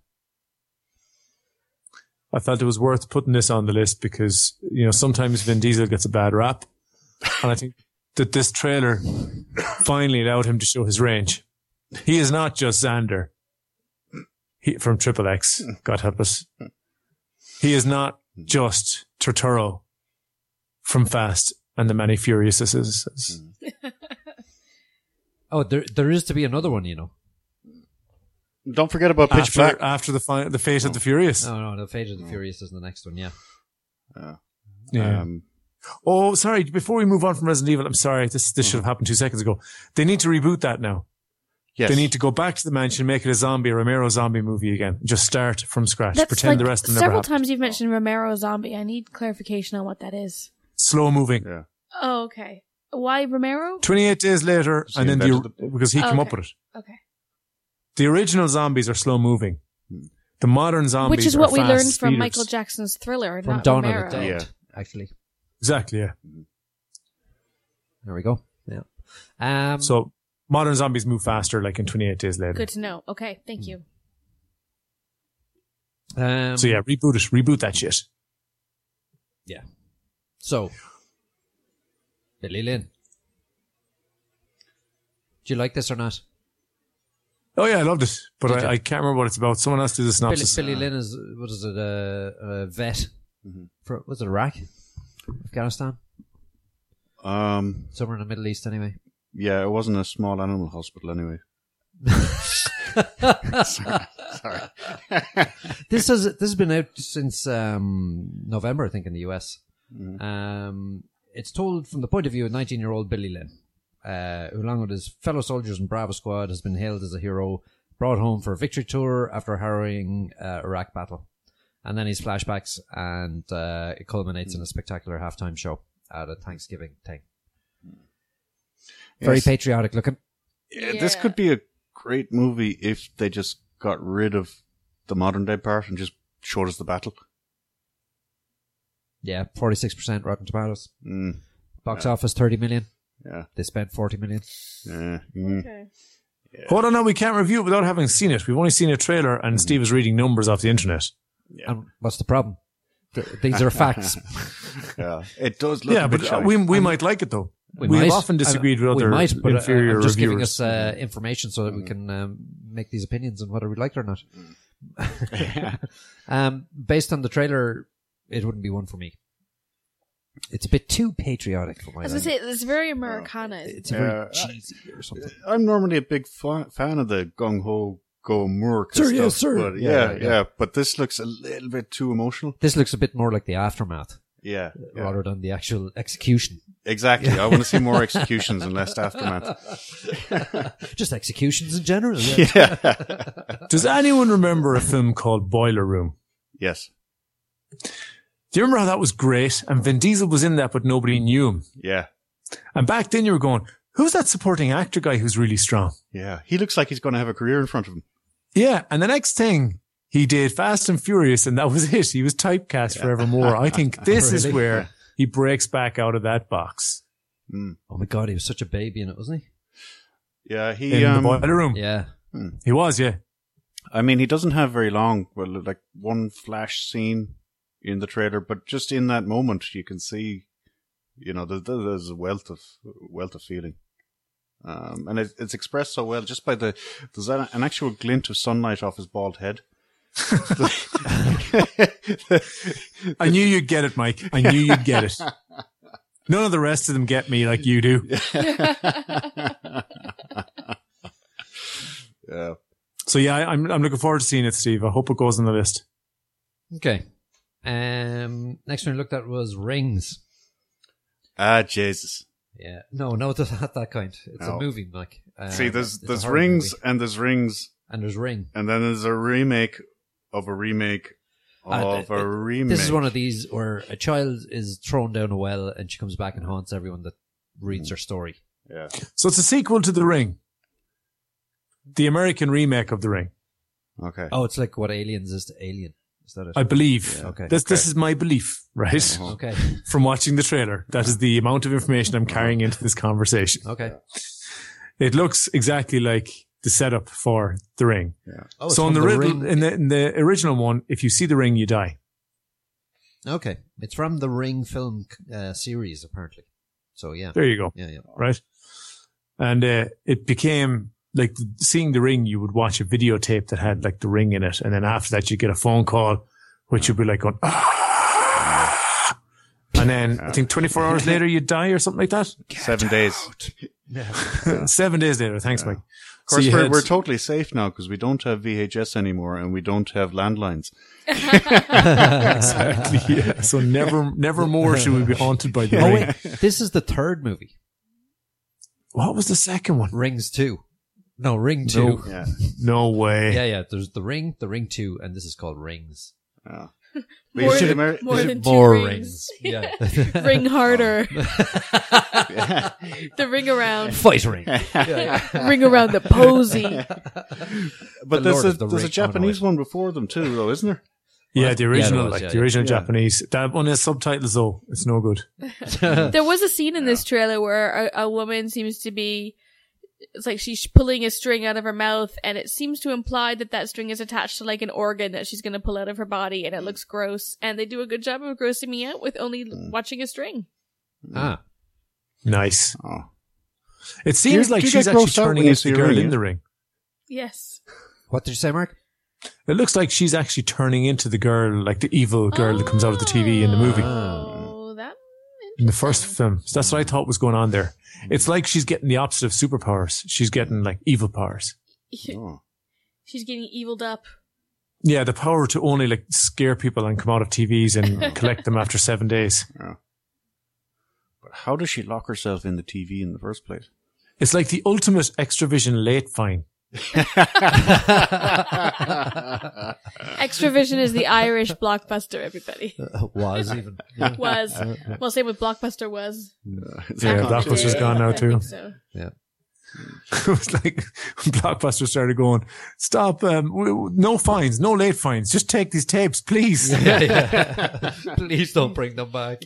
I felt it was worth putting this on the list because, you know, sometimes Vin Diesel gets a bad rap. And I think that this trailer finally allowed him to show his range. He is not just Xander he, from Triple X, God help us. He is not just Turturro from Fast and the Many Furiouses. Oh, there there is to be another one, you know. Don't forget about Pitch After, Black. after the fi- the Fate of the Furious. No, no, the Fate of the Furious is the next one, yeah. Uh, Yeah. um, Oh, sorry. Before we move on from Resident Evil, I'm sorry. This this should have happened two seconds ago. They need to reboot that now. yes. They need to go back to the mansion, make it a zombie, a Romero zombie movie again. Just start from scratch. That's Pretend like the rest of them never several happened. times you've mentioned Romero Zombie. I need clarification on what that is. Slow moving. Yeah. Oh, okay. Why Romero? twenty-eight days later, So and he then the, invented the- because he Oh, came okay. up with it. Okay. The original zombies are slow moving. The modern zombies Which is are what we fast learned from speeders. Michael Jackson's Thriller, From not Dawn Romero. of the Dead, Yeah. actually. Exactly, yeah. There we go. Yeah. Um, So modern zombies move faster, like in twenty-eight days later. Good to know. Okay, thank you. um, So yeah, reboot it. Reboot that shit. Yeah. So, Billy Lynn. Do you like this or not? Oh yeah, I loved it, but Did you? I, I can't remember what it's about. Someone else do the Billy, synopsis. Billy Lynn is, what is it, a, a vet? For, was it Iraq? Afghanistan? Um, Somewhere in the Middle East anyway. yeah, it wasn't a small animal hospital anyway. Sorry. This has this has been out since um, November, I think, in the U S. Um, it's told from the point of view of nineteen-year-old Billy Lynn, uh, who, along with his fellow soldiers in Bravo Squad, has been hailed as a hero, brought home for a victory tour after a harrowing uh, Iraq battle. And then his flashbacks, and uh, it culminates in a spectacular halftime show at a Thanksgiving thing. Very Yes. patriotic looking. Yeah, This Yeah. could be a great movie if they just got rid of the modern day part and just showed us the battle. Yeah, forty-six percent Rotten Tomatoes. Mm, Box office thirty million. yeah. They spent forty million. Yeah. Mm. Okay. Hold on, now we can't review it without having seen it. We've only seen a trailer, and Steve is reading numbers off the internet. And what's the problem? Th- These are facts. Yeah. It does look Yeah, a bit but uh, shy. we we might like it though. We We've might. often disagreed with Uh, other we might, but, uh, inferior I'm just giving reviewers. us uh, information so that we can um, make these opinions on whether we like it or not. um, based on the trailer, it wouldn't be one for me. It's a bit too patriotic for my As I liking. say, it's very Americana. It's very Yeah, I- cheesy or something. I'm normally a big fa- fan of the gung ho go Moore Sir, stuff. yes, sir. But Yeah, yeah, yeah, yeah, yeah. But this looks a little bit too emotional. This looks a bit more like the aftermath Yeah, yeah. rather than the actual execution. Exactly. I want to see more executions and less aftermath. Just executions in general. Yeah. Does anyone remember a film called Boiler Room? Yes. Do you remember how that was great? And Vin Diesel was in that, but nobody knew him. Yeah. And back then you were going, who's that supporting actor guy who's really strong? Yeah. He looks like he's going to have a career in front of him. Yeah. And the next thing he did Fast and Furious, and that was it. He was typecast forevermore. I think this is Really? where he breaks back out of that box Oh my god, he was such a baby in it, wasn't Yeah. He, in um, the boiler room. he? Yeah. He was, yeah. I mean, he doesn't have very long, well, like one flash scene in the trailer, but just in that moment, you can see, you know, there, there's a wealth of wealth of feeling, um, and it, it's expressed so well just by the there's an, an actual glint of sunlight off his bald head. I knew you'd get it, Mike. I knew you'd get it. None of the rest of them get me like you do. Yeah, So yeah, I- I'm I'm looking forward to seeing it, Steve. I hope it goes on the list. Okay. Um, next one we looked at was Rings. ah, Jesus. Yeah. No, no, it's not that kind. It's No. a movie, Mike. Uh, See, there's it's a there's horror rings movie. and there's rings, And there's Ring. and then there's a remake of a remake Uh, of uh, a remake. This is one of these where a child is thrown down a well and she comes back and haunts everyone that reads her story. Yeah. So it's a sequel to The Ring, the American remake of The Ring. Okay. Oh, it's like what Aliens is to Alien. Is that it? I believe. Okay. This this is my belief, right? Okay. From watching the trailer. That is the amount of information I'm carrying into this conversation. Okay. It looks exactly like the setup for The Ring. Yeah. Oh, it's so in from the, the riddle, Ring. in the in the original one, if you see the ring, you die. Okay. It's from the Ring film uh, series, apparently. So, yeah. There you go. Yeah, yeah. Right? And uh, it became like the, seeing the ring, you would watch a videotape that had like the ring in it. And then after that, you'd get a phone call, which would be like going, ah! And then I think twenty-four hours later, you'd die or something like that. Seven days. Seven days later. Thanks, Mike. Of course, you we're, had- we're totally safe now because we don't have V H S anymore and we don't have landlines. Exactly. Yeah. So never, never more should we be haunted by the Oh, ring. wait. This is the third movie. What was the second one? Rings two. No, Ring two. No. Yeah. No way. Yeah, yeah. There's the Ring, the Ring two, and this is called Rings. Yeah. More you see than- Ameri- more you see- than two More rings. rings. Yeah. Ring harder. yeah. The ring around. Fight ring. Ring around the posy. But The there's Lord a, of the there's a Ring- Japanese oh, no, one before them too, though, isn't there? Yeah, the original, was, like yeah, the yeah. original Yeah. Japanese. That one has subtitles though. It's no good. There was a scene in this trailer where a, a woman seems to be, it's like she's pulling a string out of her mouth, and it seems to imply that that string is attached to like an organ that she's going to pull out of her body, and it looks gross. And they do a good job of grossing me out with only watching a string. Ah. Nice. Oh. It seems Do you- like do you she's get actually grossed out when turning you into see the a girl ring, in yeah? the ring. Yes. What did you say, Mark? It looks like she's actually turning into the girl, like the evil girl that comes out of the T V in the movie, Oh, that. in the first film. So that's what I thought was going on there. It's like she's getting the opposite of superpowers. She's getting like evil powers. Oh. She's getting eviled up. Yeah, the power to only like scare people and come out of T Vs and collect them after seven days. But how does she lock herself in the T V in the first place? It's like the ultimate Extravision late fine. Extravision is the Irish Blockbuster, everybody. Uh, was even. Was. Well, same with Blockbuster was. Yeah, Back in the Blockbuster's day. gone now I too. think so. Yeah. It was like Blockbuster started going, stop, um, w- w- no fines, no late fines, just take these tapes, please. Yeah, yeah. Please don't bring them back.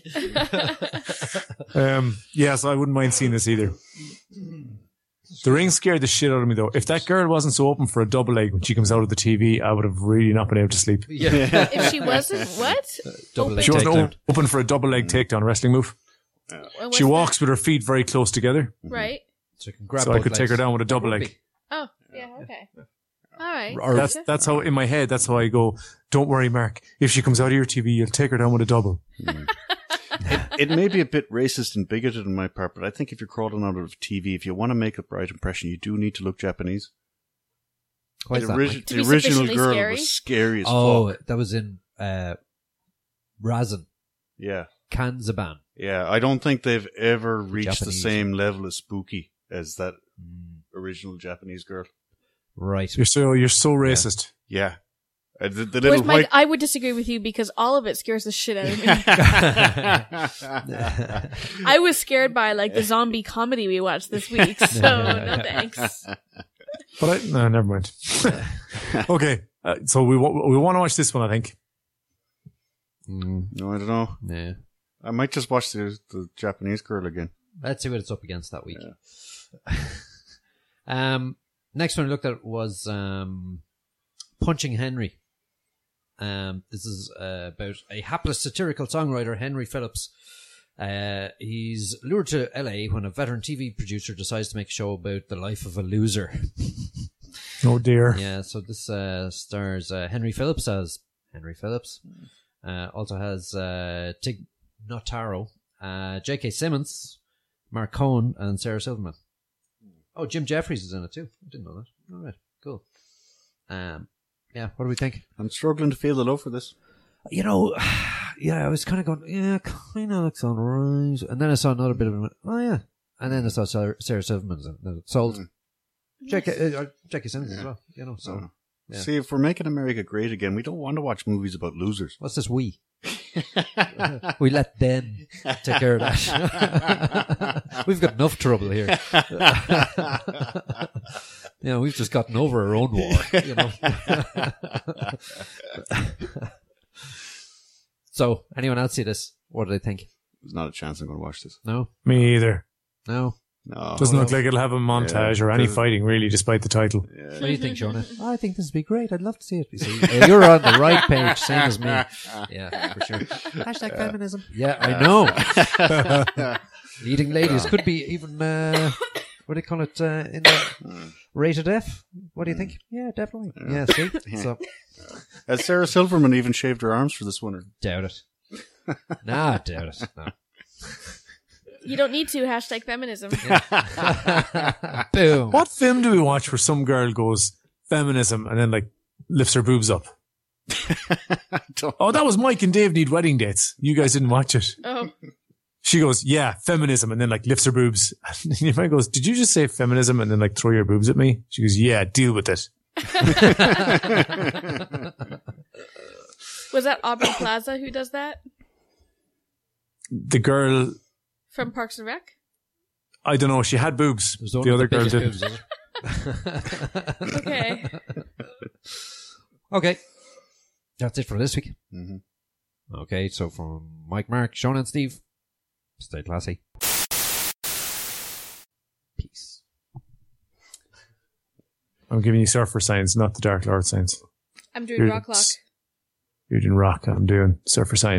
Um, yeah, so I wouldn't mind seeing this either. The Ring scared the shit out of me though. If that girl wasn't so open for a double leg when she comes out of the T V, I would have really not been able to sleep. Yeah. If she wasn't, what? Double leg She wasn't takedown. o- open for a double leg takedown wrestling move. What's She that? walks with her feet very close together, Right? So you can grab so I both could take her legs. down with a double leg. Oh, yeah, okay. All right. Or- That's that's how in my head. That's how I go. Don't worry, Mark. If she comes out of your T V, you'll take her down with a double. It may be a bit racist and bigoted on my part, but I think if you're crawling out of T V, if you want to make a bright impression, you do need to look Japanese. Why is the that, origi- Mike? To the be original sufficiently girl scary? was scary as Oh, fuck. that was in uh, Razin, Yeah. Kanzaban. Yeah, I don't think they've ever reached the Japanese. same level of spooky as that original Japanese girl. Right. You're so you're so racist. Yeah. Uh, the, the Whereas little Mike, white... I would disagree with you because all of it scares the shit out of me. I was scared by like the zombie comedy we watched this week, so no thanks. But I no, never mind. Okay, uh, so we wa- we want to watch this one. I think. Mm, No, I don't know. yeah. I might just watch the, the Japanese girl again. Let's see what it's up against that week. um, next one I looked at was um, Punching Henry. Um, this is uh, about a hapless satirical songwriter, Henry Phillips. Uh, he's lured to L A when a veteran T V producer decides to make a show about the life of a loser. Oh dear. Yeah, so this uh, stars uh, Henry Phillips as Henry Phillips. Uh, also has uh, Tig Notaro, uh, J K. Simmons, Mark Cohn, and Sarah Silverman. Oh, Jim Jeffries is in it too. I didn't know that. All right, cool. Um, yeah, what do we think? I'm struggling to feel the love for this. You know, yeah, I was kind of going, yeah, kind of looks all right. And then I saw another bit of it. Oh, yeah. And then I saw Sarah, Sarah Silverman's in it. Sold. Mm. J K, uh, J K. Simmons as well, you know, so. Oh. Yeah. See, if we're making America great again, we don't want to watch movies about losers. What's this we? We let them take care of that. We've got enough trouble here. Yeah, we've just gotten over our own war, you know. So, anyone else see this? What do they think? There's not a chance I'm going to watch this. No? Me either. No? No. Doesn't look like it'll have a montage Yeah, or any 'cause- fighting, really, despite the title. What do you think, Jonah? I think this would be great. I'd love to see it. You see, uh, you're on the right page, same as me. Yeah, for sure. Hashtag feminism. Yeah, I know. Leading ladies could be even, uh, what do you call it, uh, in the rated F? What do you think? Yeah, definitely. Yeah, see? So, Has Sarah Silverman even shaved her arms for this one? Or? doubt it. Nah, doubt it. No. You don't need to. Hashtag feminism. Boom. What film do we watch where some girl goes, feminism, and then, like, lifts her boobs up? Oh, that was Mike and Dave Need Wedding Dates. You guys didn't watch it. Oh. She goes, yeah, feminism, and then, like, lifts her boobs. And your man goes, did you just say feminism and then, like, throw your boobs at me? She goes, yeah, deal with it. Was that Aubrey Plaza who does that? The girl, From Parks and Rec? I don't know, she had boobs. There's The only other the girl biggest didn't. boobs, is it? Okay. Okay. That's it for this week. Mm-hmm. Okay, so from Mike, Mark, Sean, and Steve, stay classy. Peace. I'm giving you Surfer Science, not the Dark Lord Science. I'm doing You're- Rock Clock. You're doing rock, I'm doing Surfer Science.